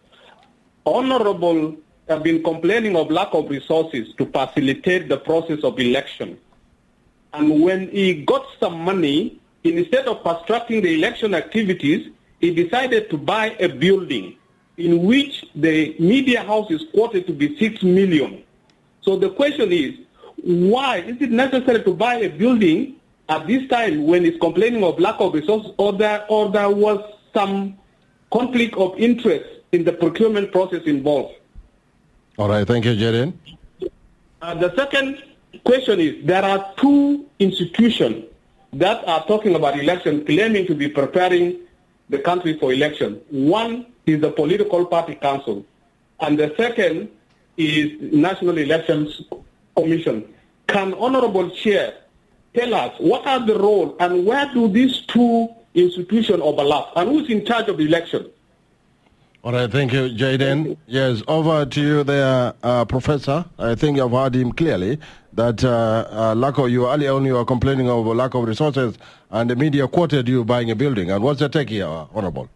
Honorable have been complaining of lack of resources to facilitate the process of election. And when he got some money, instead of fast-tracking the election activities, he decided to buy a building in which the media house is quoted to be six million. So the question is, why is it necessary to buy a building at this time when he's complaining of lack of resources, or there, or there was some conflict of interest in the procurement process involved? All right, thank you, Jaden. Uh, the second question is, there are two institutions that are talking about election, claiming to be preparing the country for election. One is the Political Party Council, and the second is National Elections Commission. Can Honorable Chair tell us what are the role and where do these two institutions overlap, and who's in charge of the election? All right, thank you, Jaden. Yes, over to you there, uh, Professor. I think you've heard him clearly that uh, uh, lack of, you earlier on you were complaining of lack of resources, and the media quoted you buying a building. And what's your take here, Honorable?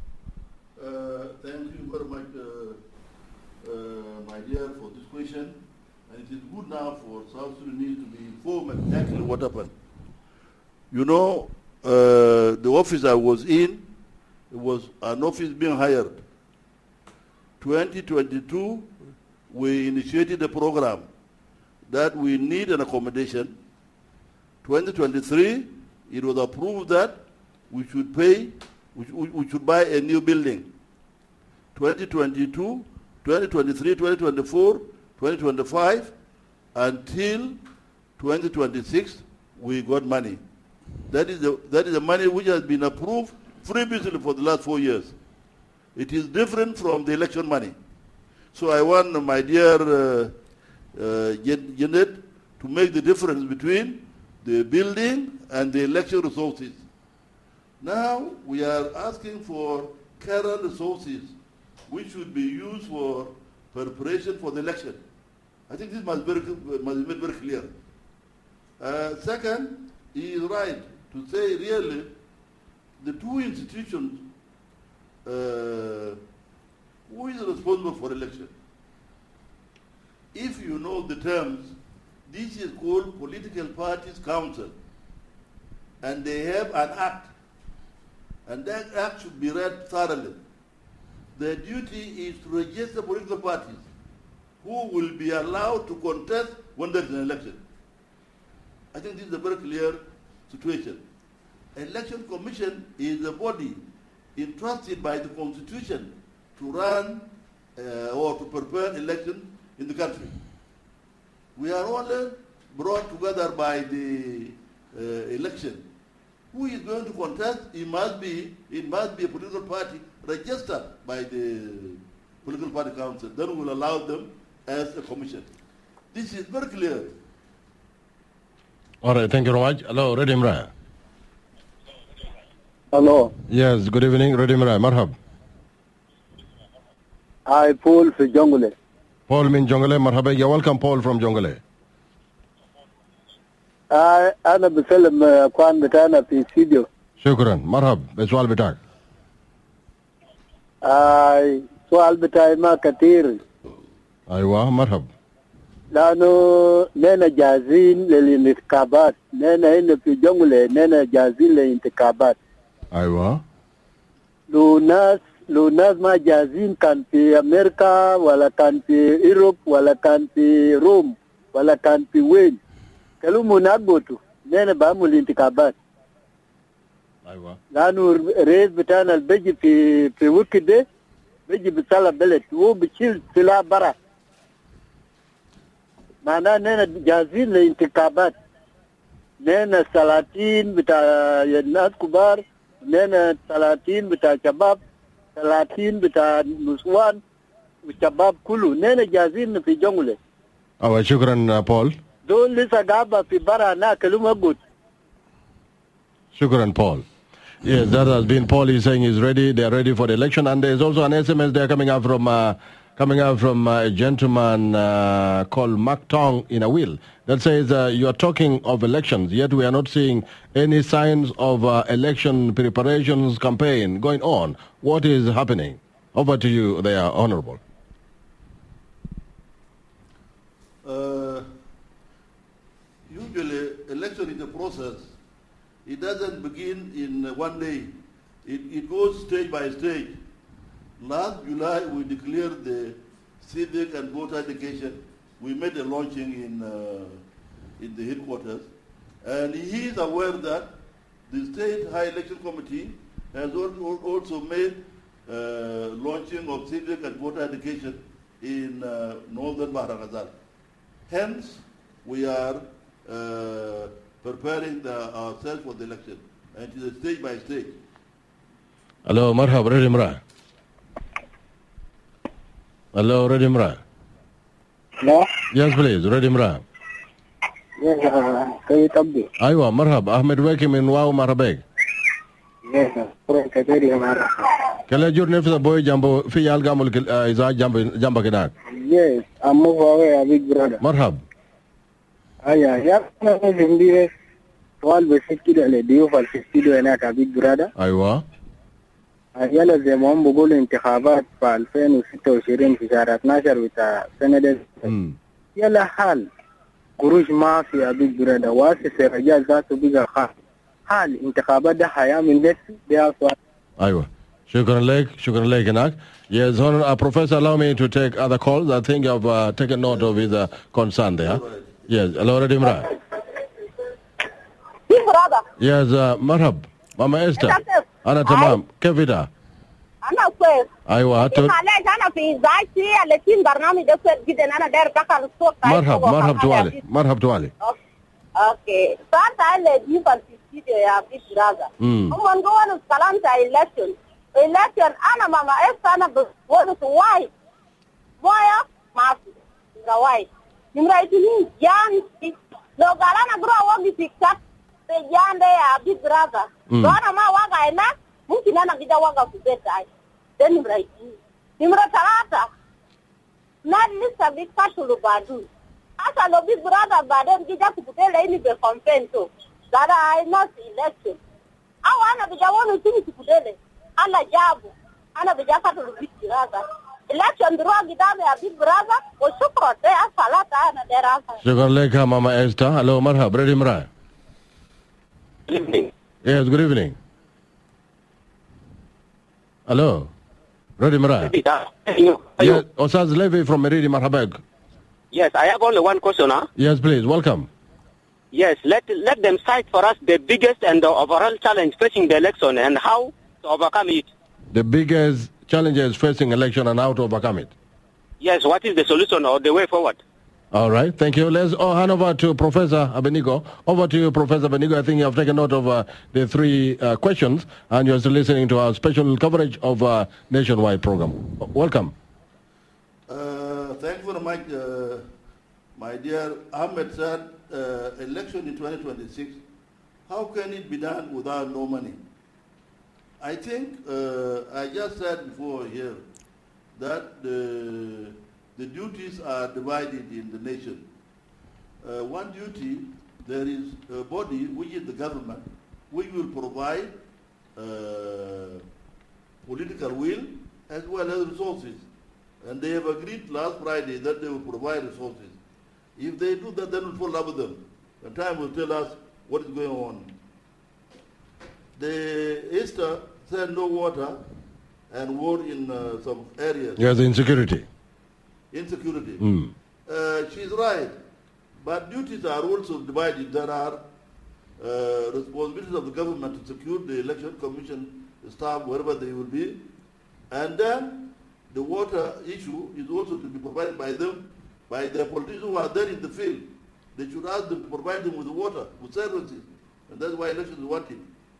Uh, thank you very much, uh, uh, my dear, for this question. And it is good now for South Sudanese to be informed exactly what happened. You know, uh, the office I was in, it was an office being hired. twenty twenty-two, we initiated a program that we need an accommodation. twenty twenty-three, it was approved that we should pay, we, we should buy a new building. twenty twenty-two, twenty twenty-three, twenty twenty-four, twenty twenty-five, until twenty twenty-six, we got money. That is the, that is the money which has been approved previously for the last four years. It is different from the election money. So I want my dear uh, uh, Janet to make the difference between the building and the election resources. Now we are asking for current resources which should be used for preparation for the election. I think this must be very, must be very clear. Uh, second, he is right to say really the two institutions, uh, who is responsible for election? If you know the terms, this is called Political Parties Council. And they have an act. And that act should be read thoroughly. Their duty is to register political parties who will be allowed to contest when there is an election. I think this is a very clear situation. Election Commission is a body entrusted by the Constitution to run uh, or to prepare elections in the country. We are only brought together by the uh, election. Who is going to contest? It must be it must be a political party registered by the political party council. Then we will allow them as a commission. This is very clear. All right, thank you very much. Hello, Redim Raya. Hello. Yes, good evening, Redim Raya. Marhab. Hi, Paul from Jongole. Paul min Jongole, marhaba. You're welcome, Paul from Jongole. I أنا بسلم أخوان بتاعنا في استوديو. شكرا. مرحب. بسؤال بتاعك. آه سؤال بتاعي ما كثير. أيوة مرحب. لأنه نحن جاهزين للانتخابات. نحن هنا في جونغلي نحن جاهزين للانتخابات. أيوة. لو ناس لو ناس ما جاهزين كان في أمريكا ولا كان في أوروبا ولا كان في روم ولا كان في وين. كلو مناقبته نحن بعمل الانتخابات. أيوة. لأنه الرئيس بتاعنا اللي بيجي في في وقت ده بيجي بيطلع بلد هو بيشيل سلاح برا. معناه نحن جاهزين للانتخابات. نحن ثلاثين بتاع الناس كبار، نحن ثلاثين بتاع شباب، ثلاثين بتاع نسوان والشباب كله، نحن جاهزين في جونغلي. أيوة شكرا بول. دول لسه قاعدة في برا هناك اللي موجود. Shukran, Paul. Yes, that has been Paul. He's saying he's ready. They're ready for the election, and there's also an S M S there coming out from uh, coming out from uh, a gentleman uh, called Mark Tong in a will that says uh, you are talking of elections, yet we are not seeing any signs of uh, election preparations campaign going on. What is happening? Over to you, there, Honorable. Uh, usually, election is a process. It doesn't begin in one day. It, it goes stage by stage. Last July, we declared the civic and voter education. We made a launching in, uh, in the headquarters. And he is aware that the State High Election Committee has also made uh, launching of civic and voter education in uh, northern Bahra Ghazal. Hence, we are uh, preparing the, ourselves for the election. And it is stage by stage. Hello, Marhab, Ready Mra. Hello, Ready Mra. No? Yes, please, Ready Mra. Yes, uh, Kayit Abdi. Aywa, Marhab, Ahmed Weki min Wow Marabeg. Yes, sir. Kayit Amara. Kala jur nefsa boy jambo fi yal gamul iza jambo jamba kedak. Yes, I'm moving away, a big brother. Marhab. Aya, ya kana zindire swal besikida le dio fal fiskido ena ka big brother. Aywa. Yala zai mu bugul intikhabat fa ألفين وستة وعشرين في شهر اثناشر بتاع سنة يلا حال قروش ما في بيج برادة واسس الرجال ذاته بقى خاص حال انتخابات ده حيعمل نفسي ده سؤال. أيوة. شكرا لك شكرا لك هناك. Yes, Honor, uh, Professor, allow me to take other calls. I think I've uh, taken note of his uh, concern there. Yes, hello, Ready Mra. Yes, uh, Marhab. Mama Esther. أنا تمام. كيف إذا؟ أنا كويس. أيوة. معلش أنا في إذاعتي التي برنامج ده كويس جدا أنا داير دخل الصوت. مرحب مرحب توالي مرحب توالي. أوكي. صارت على ديفا في الاستوديو يا بيت برازا. هم نقول الكلام تاع election. election أنا ماما إستر أنا بقول واي. واي ما في. واي. نمرة اثنين جان. لو قال أنا بروح وقت في كات. Pejande ya big brother. Wana ma waga ena, mungkin ana gida waga kubeta ai. Then nimra iki. Nimra talata. Na lisa big katulu badu. Asa lo big brother baden gida kubutela ini be compento. Dada ai not election. Awa ana bija wonu tini kubutele. Ana jabu. Ana bija katulu big brother. Election dro gida me ya big brother. O shukro te asalata ana derasa. Shukran leka Mama Esther. Hello, marhab. Ready Mra. Good evening. Yes, good evening. Hello. Ready Mra. Yes, Osaz Levy from Meridi Marhabeg. Yes, I have only one question, huh? Yes, please. Welcome. Yes, let let them cite for us the biggest and the overall challenge facing the election and how to overcome it. The biggest challenges facing election and how to overcome it. Yes, what is the solution or the way forward? All right, thank you. Let's oh, hand over to Professor Abednego. Over to you, Professor Abednego. I think you have taken note of uh, the three uh, questions, and you're still listening to our special coverage of our nationwide program. Welcome. Uh, thank you very much, uh, my dear Ahmed said, uh, election in twenty twenty-six, how can it be done without no money? I think uh, I just said before here that the The duties are divided in the nation. Uh, one duty, there is a body, which is the government, which will provide uh, political will as well as resources. And they have agreed last Friday that they will provide resources. If they do that, then we'll follow up with them. And time will tell us what is going on. The Easter said no water and war in uh, some areas. Yes, insecurity. Insecurity. Mm. Uh, she's right. But duties are also divided. There are uh, responsibilities of the government to secure the election commission staff wherever they will be. And then the water issue is also to be provided by them, by the politicians who are there in the field. They should ask them to provide them with water, with services. And that's why elections is wanted.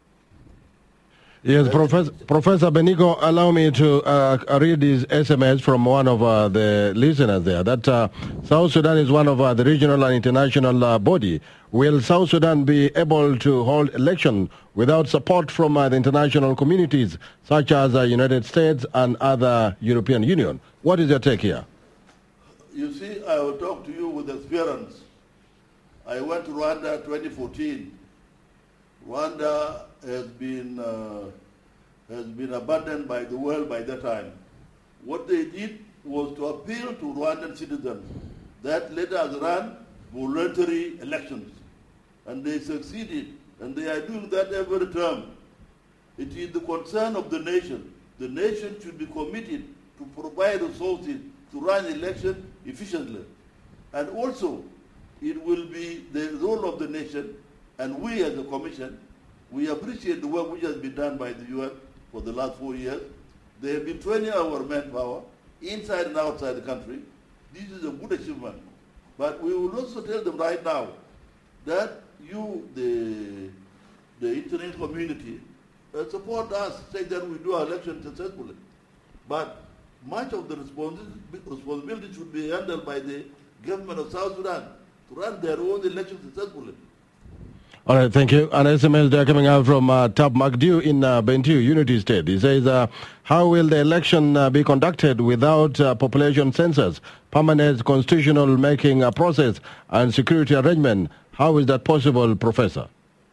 Yes, Professor, Professor Benigo, allow me to uh, read this S M S from one of uh, the listeners there, that uh, South Sudan is one of uh, the regional and international uh, body. Will South Sudan be able to hold election without support from uh, the international communities, such as the uh, United States and other European Union? What is your take here? You see, I will talk to you with experience. I went to Rwanda twenty fourteen. Rwanda has been uh, has been abandoned by the world by that time. What they did was to appeal to Rwandan citizens that let us run voluntary elections, and they succeeded, and they are doing that every term. It is the concern of the nation. The nation should be committed to provide resources to run election efficiently, and also it will be the role of the nation. And we as a commission, we appreciate the work which has been done by the U N for the last four years. They have been training our manpower inside and outside the country. This is a good achievement. But we will also tell them right now that you, the, the international community, uh, support us, say that we do our election successfully. But much of the responsibility should be handled by the government of South Sudan to run their own elections successfully. All right, thank you. An S M S there coming out from uh, Tab Magdiu in uh, Bentiu, Unity State. He says, uh, how will the election uh, be conducted without uh, population census, permanent constitutional making uh, process, and security arrangement? How is that possible, Professor?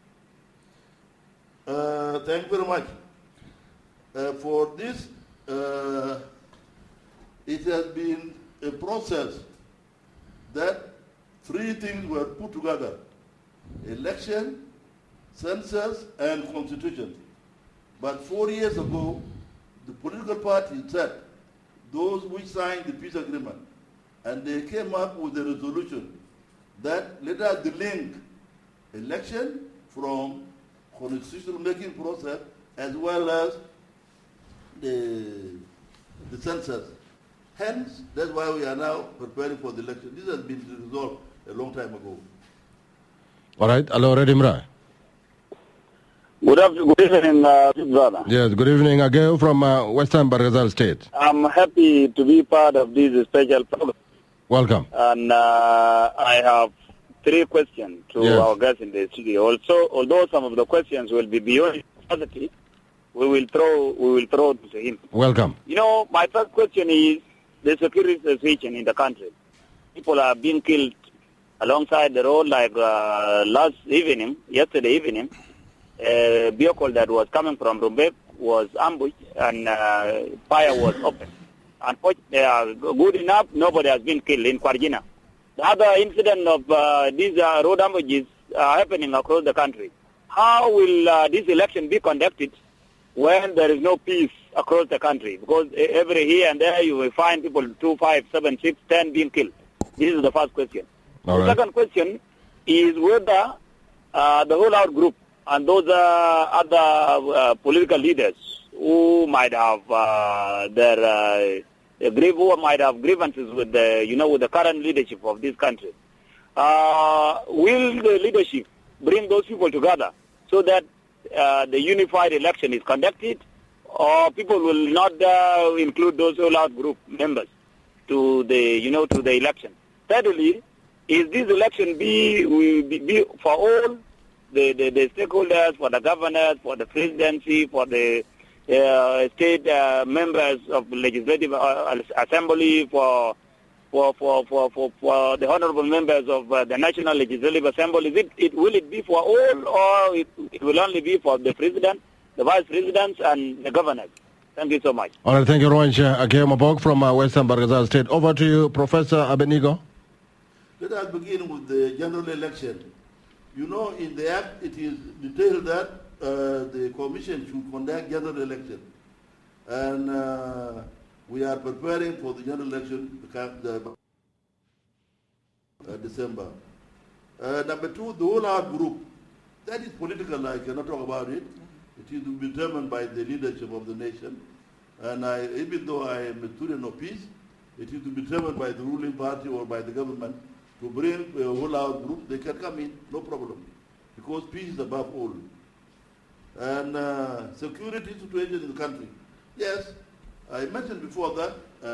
Uh, thank you very much. Uh, for this, uh, it has been a process that three things were put together: election, census, and constitution. But four years ago, the political parties said, those which signed the peace agreement, and they came up with a resolution that let us link election from constitutional making process as well as the, the census. Hence, that's why we are now preparing for the election. This has been resolved a long time ago. All right. Hello, Redimra. Good afternoon, good evening, uh, brother. Yes, good evening, Ageo from uh, Western Bargazal State. I'm happy to be part of this special program. Welcome. And uh, I have three questions to yes. our guests in the studio. Also, although some of the questions will be beyond capacity, we will throw we will throw to him. Welcome. You know, my first question is the security situation in the country. People are being killed alongside the road, like uh, last evening, yesterday evening, a vehicle that was coming from Rumbek was ambushed and uh, fire was opened. Unfortunately, uh, good enough, nobody has been killed in Kwarjina. The other incident of uh, these uh, road ambushes are happening across the country. How will uh, this election be conducted when there is no peace across the country? Because every here and there you will find people two, five, seven, six, ten being killed. This is the first question. All the right. second question is whether uh, the whole out group and those uh, other uh, political leaders who might have uh, their uh, grieve, who might have grievances with the, you know, with the current leadership of this country, uh, will the leadership bring those people together so that uh, the unified election is conducted, or people will not uh, include those all out group members to the, you know, to the election? Thirdly, is this election be will be, be for all the, the, the stakeholders, for the governors, for the presidency, for the uh, state uh, members of legislative uh, assembly, for for, for, for, for for the honorable members of uh, the National Legislative Assembly? Is it, it will it be for all, or it, it will only be for the president, the vice presidents, and the governors? Thank you so much. All right, thank you, Rowan Akemabok from uh, Western Bargazal State. Over to you, Professor Abednego. Let us begin with the general election. You know, in the Act, it is detailed that uh, the Commission should conduct general election. And uh, we are preparing for the general election the, uh, December. Uh, number two, the whole out group. That is political, I cannot talk about it. It is determined by the leadership of the nation. And I, even though I am a student of peace, it is determined by the ruling party or by the government to bring a whole out group. They can come in, no problem, because peace is above all. And uh, security situation in the country. Yes, I mentioned before that uh,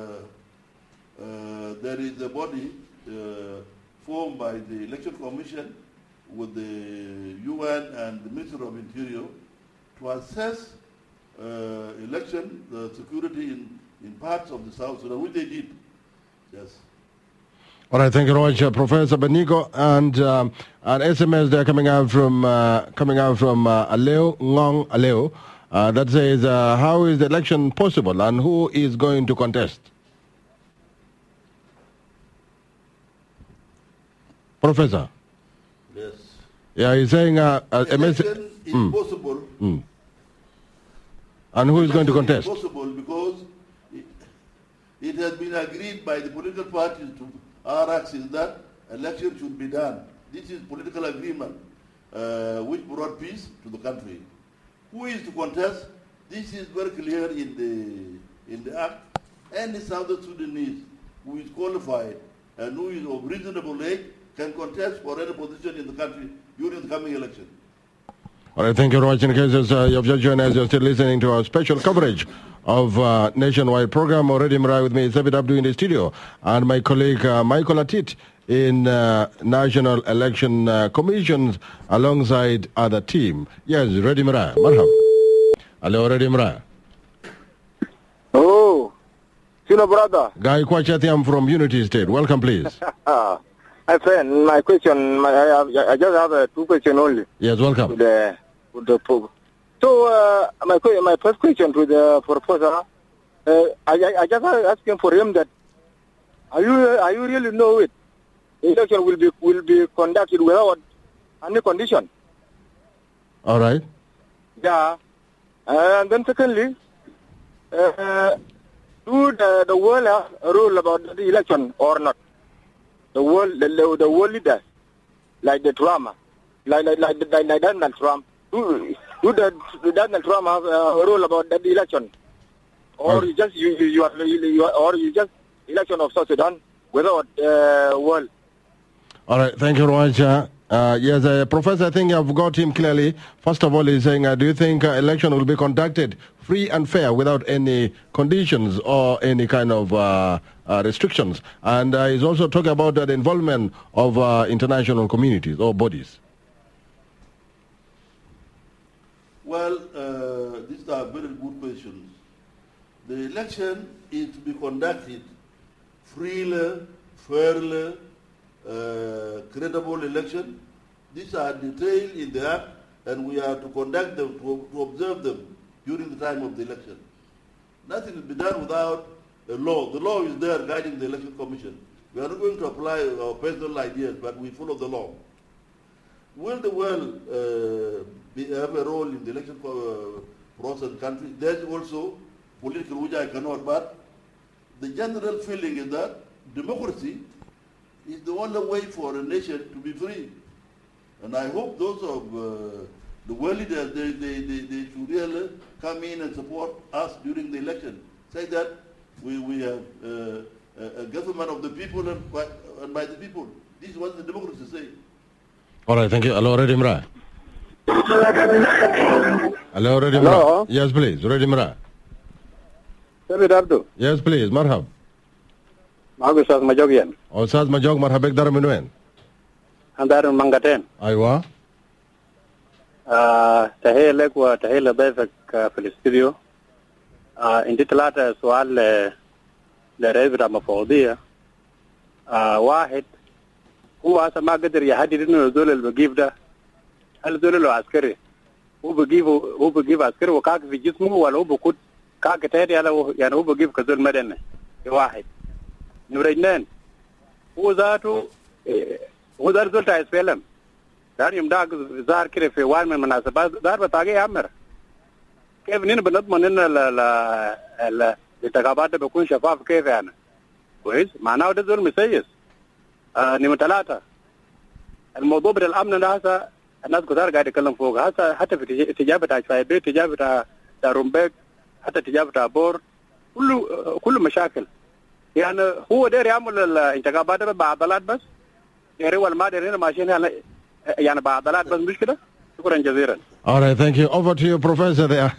uh, there is a body uh, formed by the Election Commission with the U N and the Ministry of Interior to assess uh, election uh, security in, in parts of the South Sudan, which they did. Yes. All right, thank you very much, uh, Professor Abednego. And um, an S M S there coming out from uh, coming out from uh, Aleo Ngong Aleo uh, that says, uh, "How is the election possible, and who is going to contest?" Professor. Yes. Yeah, he's saying uh, uh, the election is mm. possible. Mm. And who is going to contest? It's possible because it, it has been agreed by the political parties to our axis that election should be done. This is political agreement uh, which brought peace to the country. Who is to contest? This is very clear in the in the act. Any Southern Sudanese who is qualified and who is of reasonable age can contest for any position in the country during the coming election. All right, thank you very much. In case uh, you've just joined us, you're still listening to our special coverage of uh, nationwide program. Already Mrai with me, Sabit Abdu in the studio, and my colleague uh, Michael Atit in uh, National Election uh, Commissions alongside other team. Yes, Ready Mrai. Marhab. Hello, Ready Mrai. Oh, Sino brother. Guy Kwachatiam from Unity State. Welcome, please. My friend, my question, my, I, have, I just have uh, two questions only. Yes, welcome. To the, to the, so, uh, my my first question to the professor, uh, I, I just asking for him that, are you are you really know it? The election will be will be conducted without any condition. All right. Yeah, and then secondly, uh, do the the world have a rule about the election or not? The world, the, the world leaders, like the Trump, like like like, like, like Donald Trump, do, do the, the Donald Trump have a rule about that election, or oh. you just you you, you, are, you are, or you just election of South Sudan without uh, world. All right, thank you, Roger. Uh, yes, uh, Professor, I think I've got him clearly. First of all, he's saying, uh, do you think uh, election will be conducted free and fair without any conditions or any kind of uh, uh, restrictions? And uh, he's also talking about uh, the involvement of uh, international communities or bodies. Well, uh, these are very good questions. The election is to be conducted freely, fairly, Uh, credible election. These are detailed in the act, and we are to conduct them, to, to observe them during the time of the election. Nothing will be done without a law. The law is there guiding the election commission. We are not going to apply our personal ideas, but we follow the law. Will the world uh, be, have a role in the election uh, process in the country? There's also political, which I cannot, but the general feeling is that democracy is the only way for a nation to be free. And I hope those of uh, the world leaders, they, they, they, they should really come in and support us during the election. Say that we, we have uh, a government of the people and by, and by the people. This is what the democracy say. All right, thank you. Hello, Ready Mra. Hello, Ready Mra. Hello. Yes, please. Ready Mra. Sabid Abdu. Yes, please. Marhab. Magu Ustaz Majogian. Ustaz Majog, marhabek dara minwen. Andarun Mangaten. Aywa. تحية لك وتحية لضيفك في الاستوديو. عندي ثلاثة سؤال لرئيس المفوضية. واحد هو هسه ما قدر يحدد انه الزول اللي بجيب ده هل الزول له عسكري هو بجيب هو بجيب عسكري وكاك في جسمه ولا هو بكون كاك تاني يعني هو بجيب كزول مدني. واحد. نمرة اثنين هو ذاته هو ذاته زول تاع فيلم. دار يوم ده ظهر كده في وان من المناسبات ظهر بتاعي عمر كيف نين بنضمن ان الانتخابات ده بيكون شفاف كيف يعني كويس معناه ده ظلم مسيس. آه نمرة ثلاثة الموضوع بتاع الامن ده هسه الناس كتار قاعد يتكلم فوق هسه حتى في اتجاه بتاع شايبي اتجاه بتاع رومبيك حتى اتجاه بتاع بور كله كله مشاكل يعني هو داير يعمل الانتخابات ده بعضلات بس داير ولا ما دايرين ماشيين يعني بعضلات بس مش كده. شكرا جزيلا. All right, thank you. Over to you, Professor there.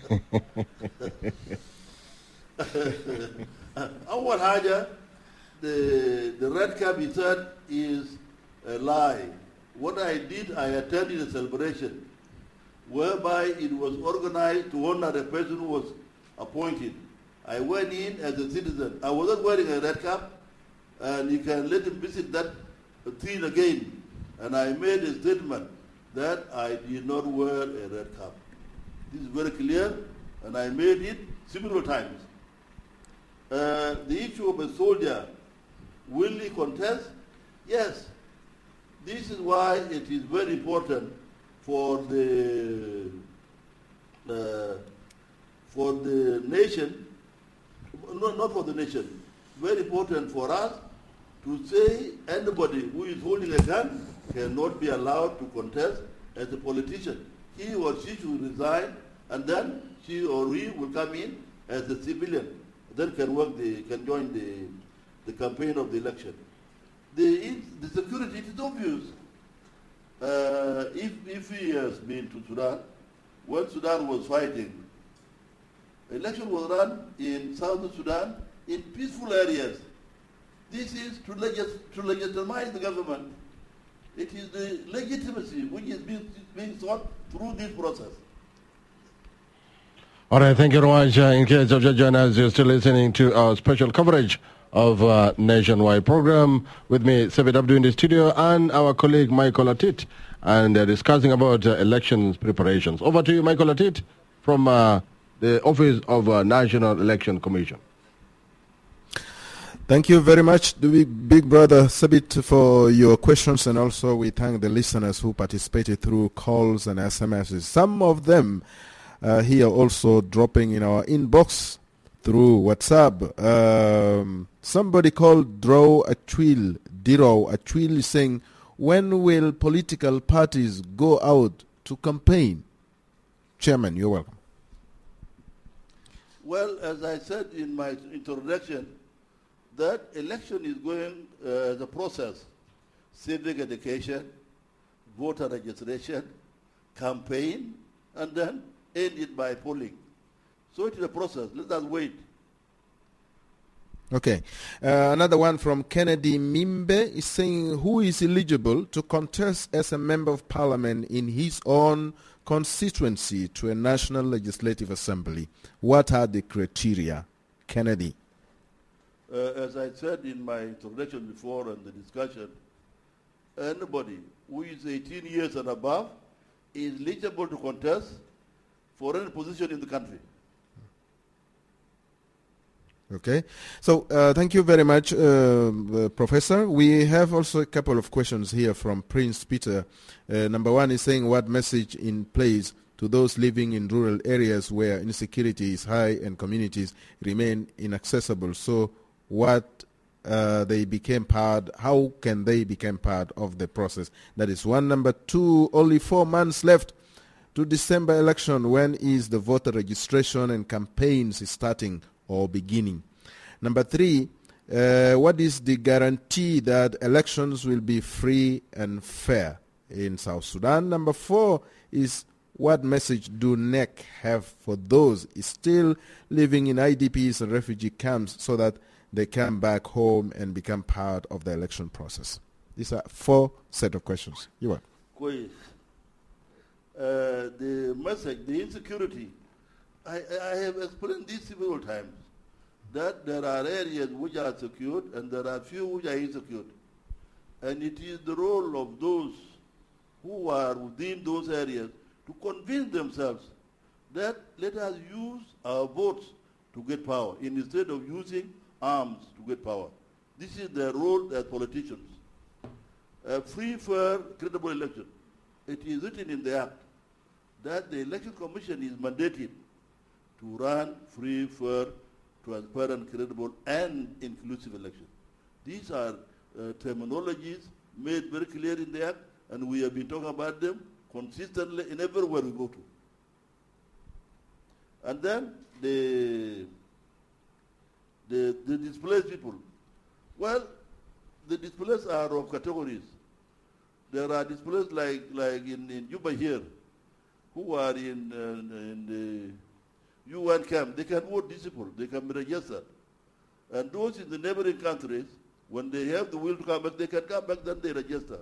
أول حاجة the the red cap he said is a lie. What I did, I attended a celebration whereby it was organized to honor the person who was appointed. I went in as a citizen. I was not wearing a red cap, and you can let him visit that thing again. And I made a statement that I did not wear a red cap. This is very clear, and I made it several times. Uh, the issue of a soldier, will he contest? Yes. This is why it is very important for the uh, for the nation, no, not for the nation, very important for us to say anybody who is holding a gun cannot be allowed to contest as a politician. He or she should resign, and then she or he will come in as a civilian. Then can work the can join the the campaign of the election. The the security, it is obvious. Uh, if if he has been to Sudan, when Sudan was fighting, election was run in southern Sudan in peaceful areas. This is to, legis- to legitimize the government. It is the legitimacy which is being, being sought through this process. All right, thank you very much. Uh, in case of journalists, you're still listening to our special coverage of uh, Nationwide program with me, Sabid Abdu, in the studio, and our colleague Michael Atit, and uh, discussing about uh, elections preparations. Over to you, Michael Atit, from uh, the Office of uh, National Election Commission. Thank you very much, the big, big brother Sabit, for your questions, and also we thank the listeners who participated through calls and S M Ses. Some of them uh, here also dropping in our inbox through WhatsApp. Um, somebody called Drow Atwil, Diro Atwil, is saying, when will political parties go out to campaign? Chairman, you're welcome. Well, as I said in my introduction, that election is going uh, as a process: civic education, voter registration, campaign, and then end it by polling. So it is a process. Let us wait. Okay. Uh, another one from Kennedy Mimbe is saying, who is eligible to contest as a member of parliament in his own constituency to a national legislative assembly? What are the criteria? Kennedy. Uh, as I said in my introduction before and the discussion, anybody who is eighteen years and above is eligible to contest for any position in the country. Okay. So uh, thank you very much, uh, uh, Professor. We have also a couple of questions here from Prince Peter. Uh, number one is saying, what message in place to those living in rural areas where insecurity is high and communities remain inaccessible? So what uh, they became part, how can they become part of the process? That is one. Number two, only four months left to December election. When is the voter registration and campaigns starting or beginning? Number three, uh, what is the guarantee that elections will be free and fair in South Sudan? Number four is, what message do N E C have for those still living in I D Ps and refugee camps so that they come back home and become part of the election process? These are four set of questions. You are. Quiz. Uh, the message, the insecurity, I, I have explained this several times, that there are areas which are secured and there are few which are insecure. And it is the role of those who are within those areas to convince themselves that let us use our votes to get power instead of using arms to get power. This is their role as politicians. A free, fair, credible election. It is written in the Act that the Election Commission is mandated to run free, fair, transparent, credible, and inclusive election. These are uh, terminologies made very clear in the Act, and we have been talking about them consistently in everywhere we go to. And then the, the, the displaced people. Well, the displaced are of categories. There are displaced like, like in, in Juba here, who are in, uh, in the U N camp. They can vote disciple, they can be registered. And those in the neighboring countries, when they have the will to come back, they can come back, then they register.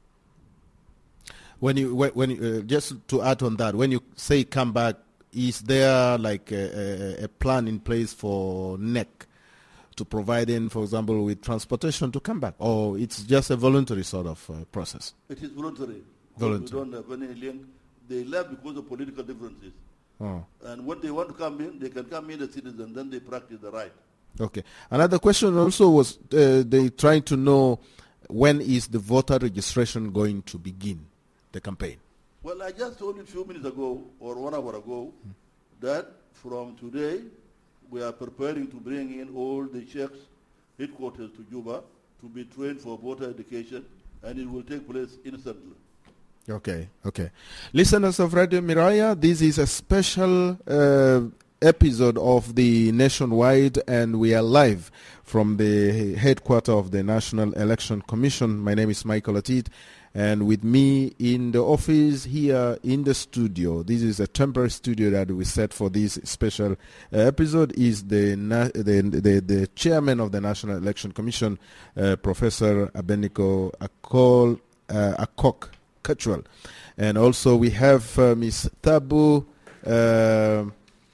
When you, when you, uh, just to add on that, when you say come back, is there like a, a, a plan in place for N E C to provide in, for example, with transportation to come back, or it's just a voluntary sort of uh, process? It is voluntary. Voluntary. We don't have any link. They left because of political differences. Oh. And when they want to come in, they can come in as citizens, then they practice the right. Okay. Another question also was uh, they trying to know when is the voter registration going to begin, the campaign? Well, I just told you a few minutes ago or one hour ago hmm. that from today we are preparing to bring in all the checks headquarters to Juba to be trained for voter education, and it will take place instantly. Okay, okay. Listeners of Radio Miraya, this is a special uh, episode of the Nationwide, and we are live from the headquarters of the National Election Commission. My name is Michael Atit, and with me in the office here in the studio, this is a temporary studio that we set for this special uh, episode, is the, na- the, the the chairman of the National Election Commission, uh, Professor Abednego Akol, uh, Akok Cuttrell. And also we have uh, Miss Tabu, uh,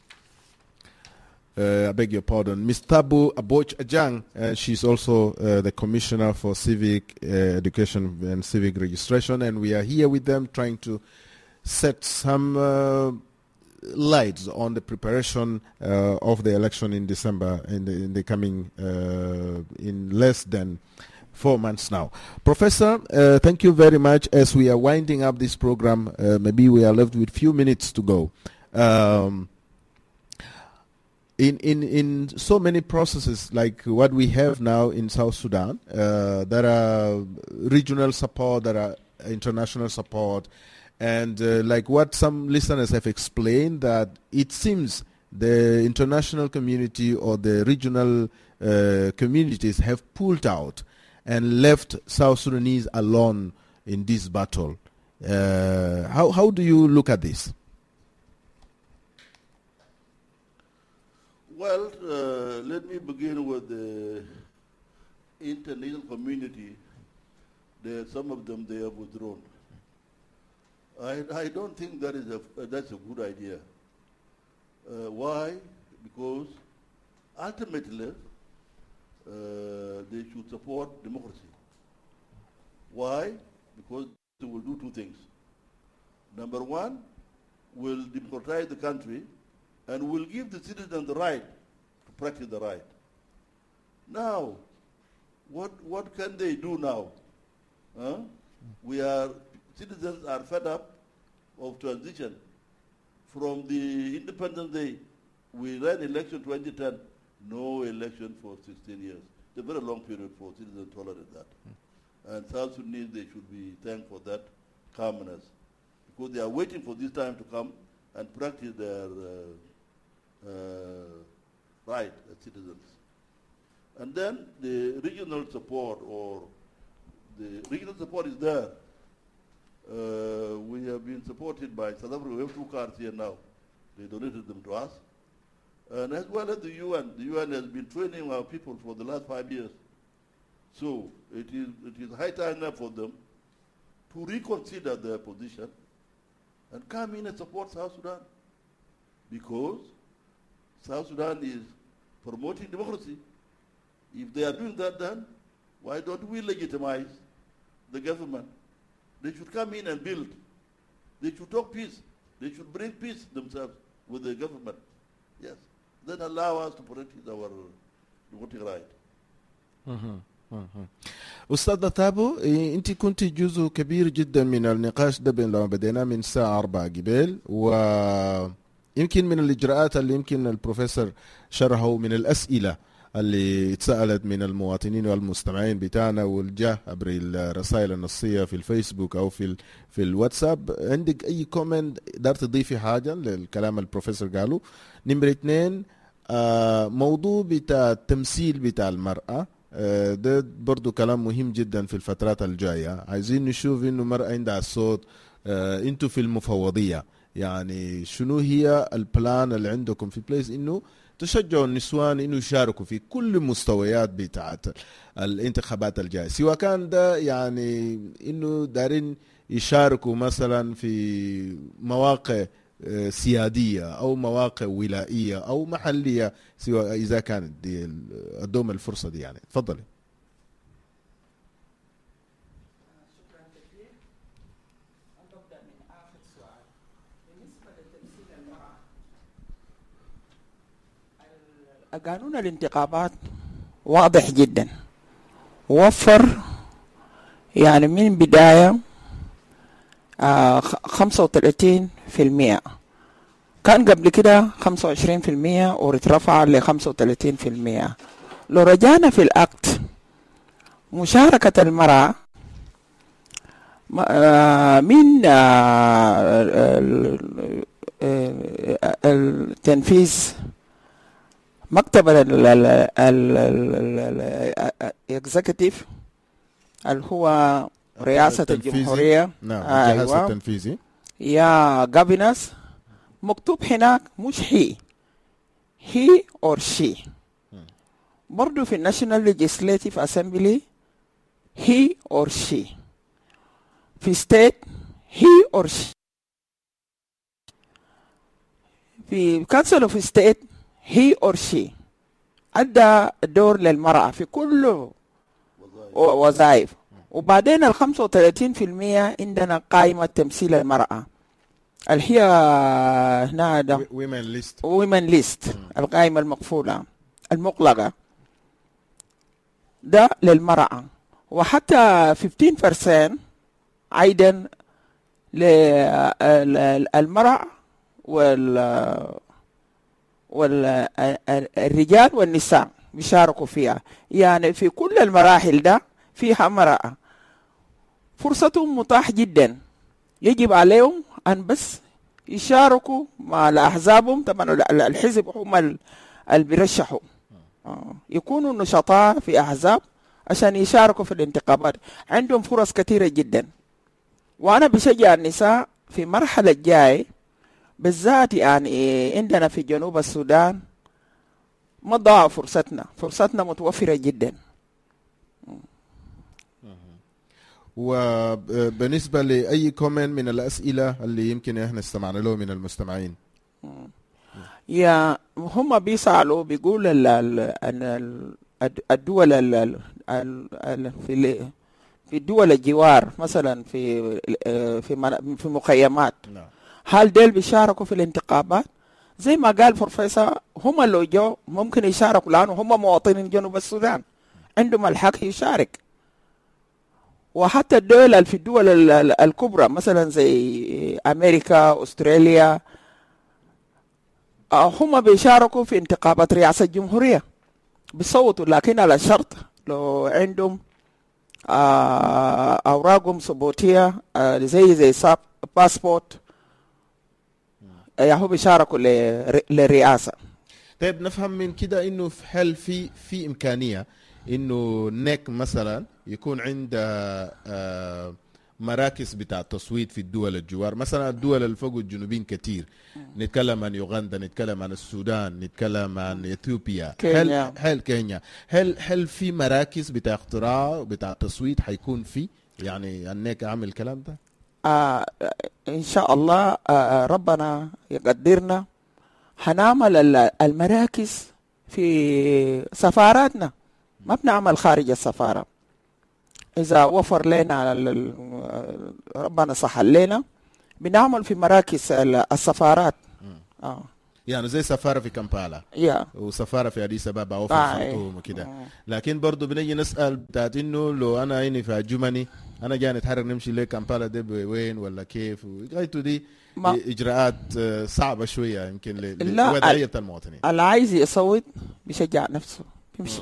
uh, I beg your pardon, Miss Tabu Aboch Ajang. Uh, she's also uh, the Commissioner for Civic uh, Education and Civic Registration, and we are here with them trying to set some uh, lights on the preparation uh, of the election in December, in the, in the coming, uh, in less than four months now. Professor, uh, thank you very much. As we are winding up this program, uh, maybe we are left with few minutes to go. Um, in, in, in so many processes like what we have now in South Sudan, uh, there are regional support, there are international support, and uh, like what some listeners have explained, that it seems the international community or the regional uh, communities have pulled out and left South Sudanese alone in this battle. Uh, how how do you look at this? Well, uh, let me begin with the international community. There, some of them, they have withdrawn. I, I don't think that is a, uh, that's a good idea. Uh, why? Because ultimately, Uh, they should support democracy. Why? Because they will do two things. Number one, will democratize the country and will give the citizens the right to practice the right. Now, what what can they do now? Huh? We are, citizens are fed up of transition. From the Independence Day, we ran election twenty ten. No election for sixteen years. It's a very long period for citizens to tolerate that. Mm. And South Sudanese, they should be thanked for that calmness, because they are waiting for this time to come and practice their uh, uh, right as citizens. And then the regional support, or the regional support is there. Uh, we have been supported by South Africa. We have two cars here now. They donated them to us. And as well as the U N. The U N has been training our people for the last five years. So it is, it is high time now for them to reconsider their position and come in and support South Sudan. Because South Sudan is promoting democracy. If they are doing that, then why don't we legitimize the government? They should come in and build. They should talk peace. They should bring peace themselves with the government. Yes. Then allow us to protect our voting right. أستاذ تابو، أنت كنت جزء كبير جدا من النقاش ده لما بدينا من الساعة أربعة قبل، ويمكن من الإجراءات اللي يمكن البروفيسور شرحه من الأسئلة اللي اتسألت من المواطنين والمستمعين بتاعنا والجاه عبر الرسائل النصية في الفيسبوك أو في في الواتساب. عندك أي كومنت دار تضيفي حاجة للكلام البروفيسور قاله؟ نمرة اثنين، آه موضوع بتاع التمثيل بتاع المرأة، آه ده برضو كلام مهم جدا في الفترات الجاية. عايزين نشوف إنه مرأة عندها الصوت. آه انتوا في المفوضية يعني شنو هي البلان اللي عندكم في بليس إنه تشجعوا النسوان إنه يشاركوا في كل مستويات بتاعت الانتخابات الجاية، سواء كان ده يعني إنه دارين يشاركوا مثلا في مواقع سيادية أو مواقع ولائية أو محلية، سواء إذا كانت دي الدوم الفرصة دي. يعني تفضلي. شكرا كثير. أبدأ من آخر سؤال. بالنسبة لتمثيل المرأة، قانون الانتخابات واضح جدا، وفر يعني من بداية آه خمسة وثلاثين في المئة، كان قبل كده خمسة وعشرين في المئة ورترفع ل خمسة وثلاثين في المئة. لو رجعنا في الأكت، مشاركة المرأة آه من آه التنفيذ مكتب الاكزيكتيف اللي هو رئاسة الجمهورية، نعم الجهاز أيوة. التنفيذي يا governance، مكتوب هناك مش هي he or she. برضو في National Legislative Assembly he or she. في state he or she. في Council of State he or she. أدى دور للمرأة في كل وظائف. وبعدين ال خمسة وثلاثين في المئة عندنا قائمة تمثيل المرأة اللي هي هنا ده women list women list القائمة المقفولة المغلقة ده للمرأة، وحتى خمسة عشر بالمئة أيضا للمرأة وال والرجال والنساء بيشاركوا فيها. يعني في كل المراحل ده فيها مرأة، فرصتهم متاح جدا. يجب عليهم أن بس يشاركوا مع أحزابهم. طبعا الحزب هم اللي بيرشحوا، يكونوا نشطاء في أحزاب عشان يشاركوا في الانتخابات. عندهم فرص كثيرة جدا، وأنا بشجع النساء في مرحلة الجاي بالذات. يعني عندنا في جنوب السودان ما ضاع فرصتنا، فرصتنا متوفرة جدا. وبالنسبة لأي كومنت من الأسئلة اللي يمكن احنا استمعنا له من المستمعين، يا هم بيسألوا بيقول الدول في في دول الجوار مثلا في في في مخيمات، هل ديل بيشاركوا في الانتخابات؟ زي ما قال بروفيسور، هم اللي جو ممكن يشاركوا لأنه هم مواطنين جنوب السودان، عندهم الحق يشارك. وحتى الدول في الدول الكبرى مثلا زي أمريكا، أستراليا، هم بيشاركوا في انتخابات رئاسة الجمهورية، بيصوتوا، لكن على شرط لو عندهم آه أوراقهم ثبوتية آه زي زي ساب باسبورت ياهو بيشاركوا لر- للرئاسة. طيب نفهم من كده انه في هل في في امكانيه انه نيك مثلا يكون عندها آه، مراكز بتاع التصويت في الدول الجوار، مثلا الدول اللي فوق الجنوبين كتير، نتكلم عن يوغندا، نتكلم عن السودان، نتكلم عن اثيوبيا، كينيا. هل هل كينيا هل هل في مراكز بتاع اختراع بتاع التصويت حيكون في يعني النيك عامل الكلام ده؟ آه إن شاء الله آه ربنا يقدرنا هنعمل ال- المراكز في سفاراتنا، ما بنعمل خارج السفارة. إذا وفر لنا ال- ال- ربنا سهل لنا بنعمل في مراكز ال- السفارات. آه. يعني زي سفاره في كامبالا يا وسفاره في اديس ابابا او في آه. الخرطوم وكده، لكن برضه بنيجي نسال بتاعت انه لو انا هنا في جمني انا جاي نتحرك نمشي لكامبالا دي وين ولا كيف، وغايته دي ما- اجراءات آه، صعبه شويه يمكن ل- لا، لوضعيه المواطنين. اللي عايز يصوت بيشجع نفسه بيمشي.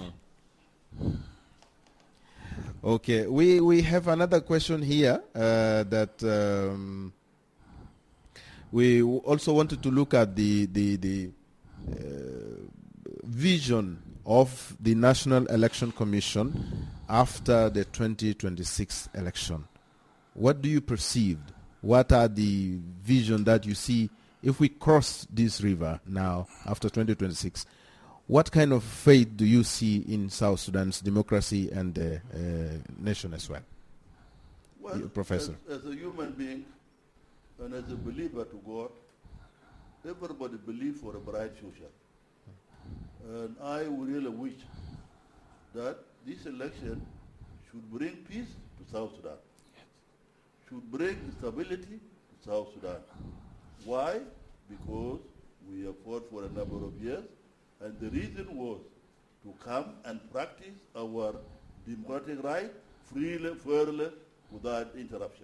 Okay, we, we have another question here uh, that um, we w- also wanted to look at the the, the uh, vision of the National Election Commission after the twenty twenty-six election. What do you perceive? What are the vision that you see if we cross this river now after twenty twenty-six? What kind of faith do you see in South Sudan's democracy and the uh, nation as well? Well, You, Professor. As, as a human being and as a believer to God, everybody believes for a bright future. And I really wish that this election should bring peace to South Sudan, should bring stability to South Sudan. Why? Because we have fought for a number of years, and the reason was to come and practice our democratic right freely, fairly, without interruption.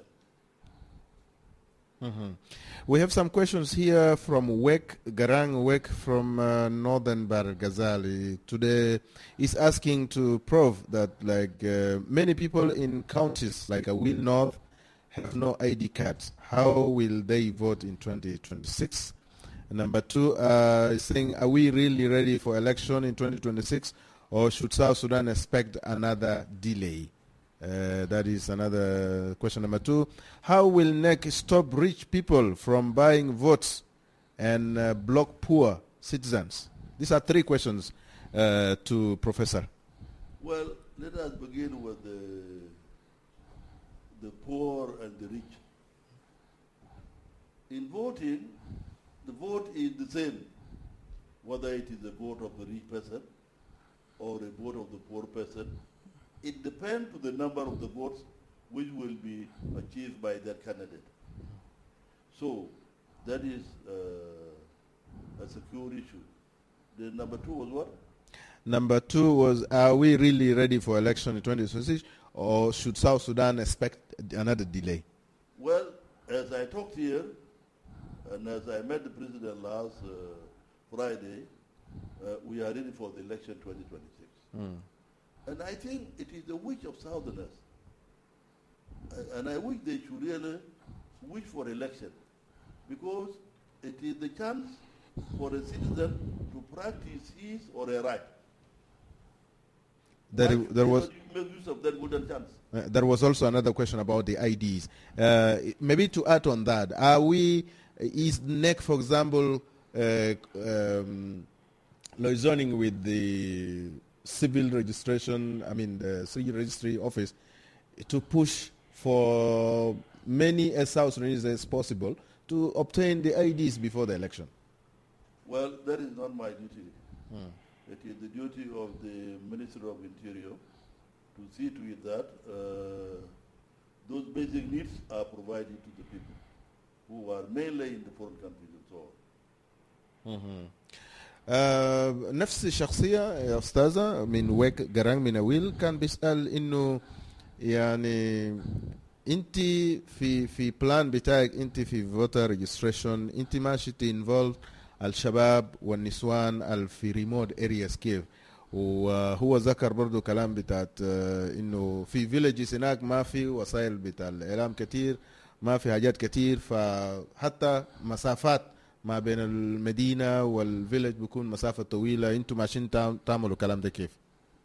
Mhm. We have some questions here from Wek, Garang Wek from uh, Northern Bar Ghazali. Today is asking to prove that like uh, many people in counties like Awil North have no I D cards. How will they vote in twenty twenty-six? And number two uh, is saying, are we really ready for election in twenty twenty-six, or should South Sudan expect another delay? Uh, that is another question. Number two, how will N E C stop rich people from buying votes and uh, block poor citizens? These are three questions uh, to Professor. Well, let us begin with the, the poor and the rich. In voting, the vote is the same, whether it is a vote of the rich person or a vote of the poor person. It depends on the number of the votes which will be achieved by that candidate. So that is uh, a secure issue. The number two was what? Number two was, are we really ready for election in twenty twenty-six, or should South Sudan expect another delay? Well, as I talked here, and as I met the president last uh, Friday, uh, we are ready for the election twenty twenty-six. Mm. And I think it is the wish of Southerners. Uh, and I wish they should really wish for election, because it is the chance for a citizen to practice his or her right. There, Why there should was they not make use of that golden chance. uh, there was also another question about the I Ds. Uh, maybe to add on that, are we is N E C, for example, uh, um, liaising with the civil registration, I mean the civil registry office, to push for many as South Sudanese as possible to obtain the I Ds before the election? Well, that is not my duty. Hmm. It is the duty of the Minister of Interior to see to it that uh, those basic needs are provided to the people who are mainly in the foreign countries and so on. مهم. آه نفس الشخصية يا أستاذة من ويك جرانج من أويل كان بيسأل إنه يعني أنت في في بلان بتاعك أنت في فوتر ريجستريشن أنت ماشي تنفولف الشباب والنسوان في ريموت ارياس كيف وهو ذكر برضو كلام بتاعت انه في فيليجز هناك ما في وسائل بتاع الاعلام كتير، ما في حاجات كتير، فحتى مسافات ما بين المدينه والفيليج بيكون مسافه طويله. انتم عشان تعملوا الكلام ده كيف؟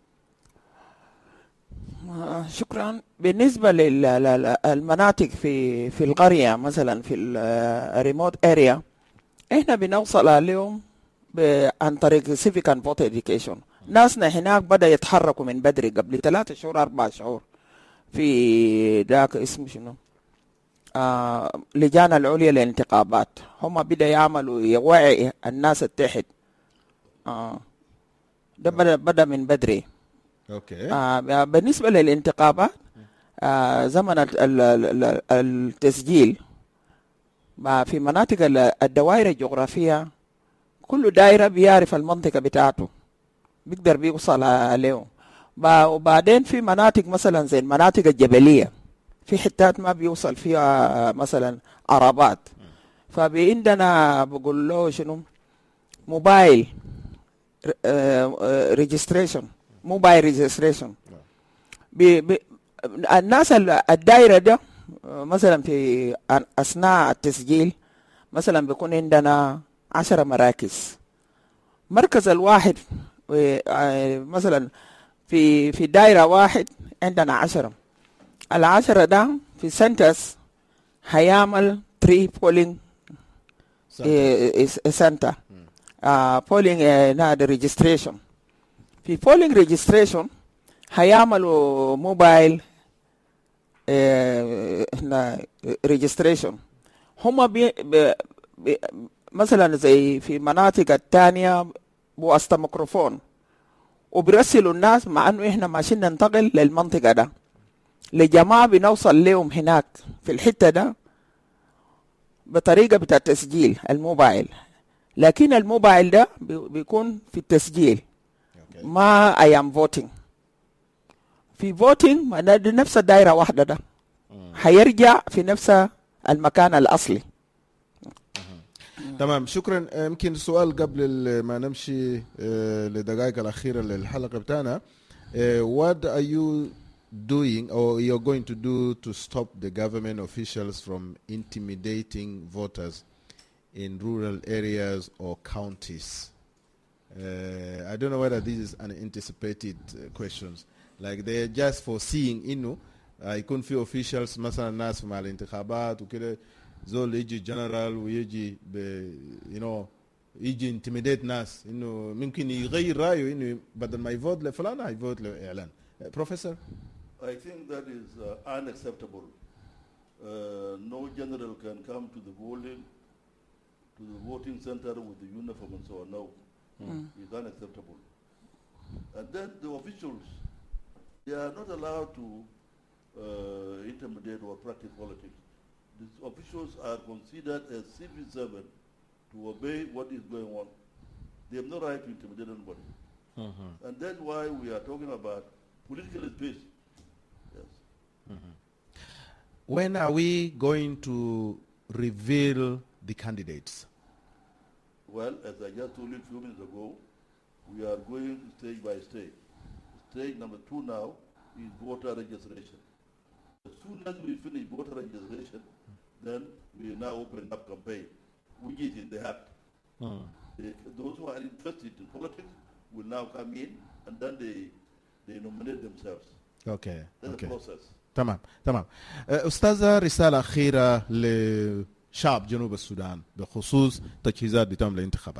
شكرا. بالنسبه للمناطق في في القريه مثلا في الريموت اريا، احنا بنوصل اليوم عن طريق سيفيك اند فوت اديوكيشن. ناسنا هناك بدا يتحركوا من بدري قبل ثلاثة شهور اربع شهور في ذاك اسمه شنو آه لجان العليا للانتخابات. هم بدا يعملوا يوعي الناس التحت. آه ده بدا بدا من بدري. اوكي. آه بالنسبه للانتخابات، آه زمن التسجيل في مناطق الدوائر الجغرافيه، كل دائره بيعرف المنطقه بتاعته بيقدر بيوصل عليهم. وبعدين في مناطق مثلا زي المناطق الجبليه، في حتات ما بيوصل فيها مثلا عربات، فبعندنا بقول له شنو موبايل ريجستريشن، موبايل ريجستريشن. الناس الدائره ده مثلا في اثناء التسجيل مثلا بيكون عندنا عشرة مراكز. مركز الواحد مثلا في في دائره واحد عندنا عشرة. العشرة ده في سنترز هيعمل ثلاثة بولينج سنتر بولينج نادي ريجستريشن. في بولينج ريجستريشن هيعملوا موبايل ريجستريشن. هم بي بي مثلا زي في مناطق الثانيه بواسطه ميكروفون، وبيرسلوا الناس مع انه احنا ماشيين ننتقل للمنطقه ده لجماعه بنوصل لهم هناك في الحته ده بطريقه بتاع تسجيل الموبايل. لكن الموبايل ده بيكون في التسجيل ما ايام فوتينج. في فوتينج نفس الدائره واحده ده هيرجع في نفس المكان الاصلي. تمام، شكرا. يمكن سؤال قبل ما نمشي لدقائق الأخيرة للحلقة بتاعنا. What are you doing or you're going to do to stop the government officials from intimidating voters in rural areas or counties? Uh, I don't know whether this is an anticipated uh, questions. Like they're just foreseeing إنه يكون في officials مثلا ناس مع الانتخابات وكده زول يجي جنرال ويجي you know يجي intimidate ناس إنه ممكن يغير رأيه إنه بدل ما يفوت لفلان هيفوت لإعلان. Professor? I think that is uh, unacceptable. Uh, no general can come to the voting to the voting center with the uniform and so on. No, mm. It's unacceptable. And then the officials, they are not allowed to uh, intimidate or practice politics. The officials are considered as civil servants to obey what is going on. They have no right to intimidate anybody. Mm-hmm. And that's why we are talking about political space. Yes. Mm-hmm. When are we going to reveal the candidates? Well, as I just told you a few minutes ago, we are going stage by stage. Stage number two now is voter registration. As soon as we finish voter registration, then we now open up campaign, which is in the heart. Mm. They, those who are interested in politics will now come in, and then they they nominate themselves. Okay. That's okay. the process. تمام تمام. أستاذة، رسالة أخيرة لشعب جنوب السودان بخصوص تجهيزات بتم الانتخابات.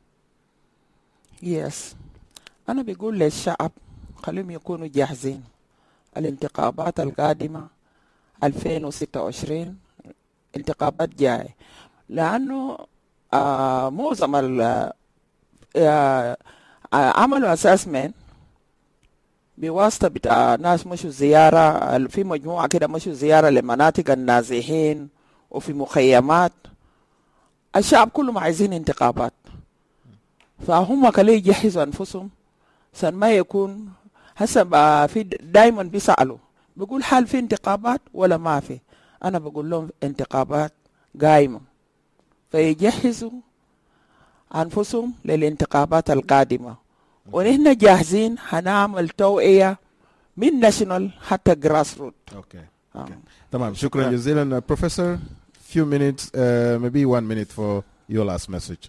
Yes. أنا بقول للشعب خليهم يكونوا جاهزين. الانتخابات القادمة ألفين وستة وعشرين انتخابات جاي، لأنه آه معظم ال آه عملوا أساسمنت بواسطة بتاع ناس مشوا زيارة، في مجموعة كده مشوا زيارة لمناطق النازحين وفي مخيمات. الشعب كلهم عايزين انتخابات، فهم كلي يجهزوا أنفسهم عشان ما يكون هسه في دايما بيسألوا بيقول هل في انتخابات ولا ما في. أنا بقول لهم انتخابات قائمة، فيجهزوا أنفسهم للانتخابات القادمة ونحن جاهزين هنعمل توعية من national حتى grassroots. Okay. Okay. تمام. شكرا جزيلا. Professor, few minutes, uh, maybe one minute for your last message.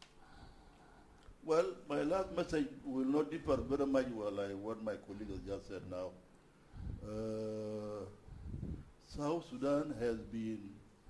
Well, my last message will not differ very much well like what my colleague has just said now. Uh, South Sudan has been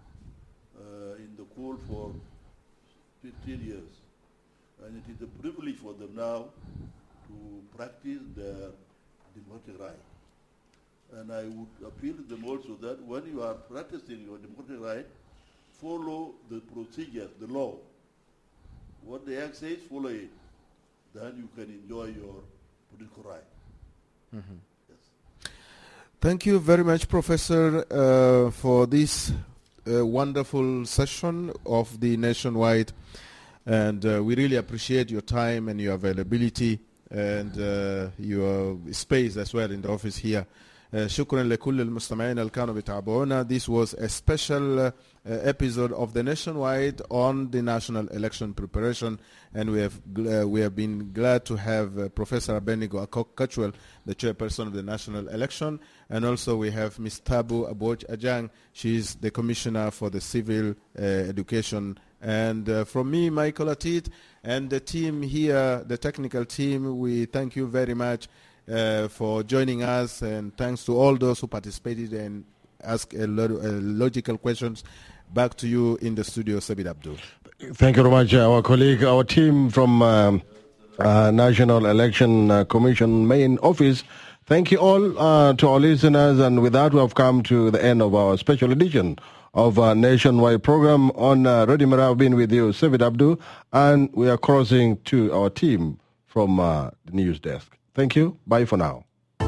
uh, in the cold for fifteen years, and it is a privilege for them now to practice their democratic right. And I would appeal to them also that when you are practicing your democratic right, follow the procedures, the law. What the act says, follow it. Then you can enjoy your political right. Mm-hmm. Yes. Thank you very much, Professor, uh, for this uh, wonderful session of the Nationwide. And uh, we really appreciate your time and your availability and uh, your space as well in the office here. شكرا لكل المستمعين اللي كانوا بيتابعونا. This was a special uh, episode of the Nationwide on the national election preparation, and we have uh, we have been glad to have uh, Professor Abednego Akok-Cutchwell, the chairperson of the national election, and also we have Miz Tabu Aboj Ajang. She is the commissioner for the civil uh, education. And uh, from me, Michael Atit, and the team here, the technical team, we thank you very much Uh, for joining us, and thanks to all those who participated and asked a lot of uh, logical questions. Back to you in the studio, Sabit Abdul. Thank you very much, our colleague, our team from um, uh, National Election uh, Commission main office. Thank you all uh, to our listeners, and with that we have come to the end of our special edition of our Nationwide program. On uh, Radio Miraya, I've been with you, Sabit Abdul, and we are crossing to our team from uh, the news desk. Thank you. Bye for now.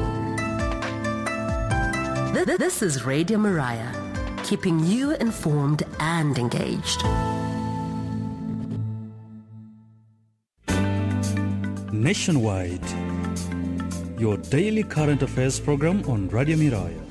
This is Radio Miraya, keeping you informed and engaged. Nationwide, your daily current affairs program on Radio Miraya.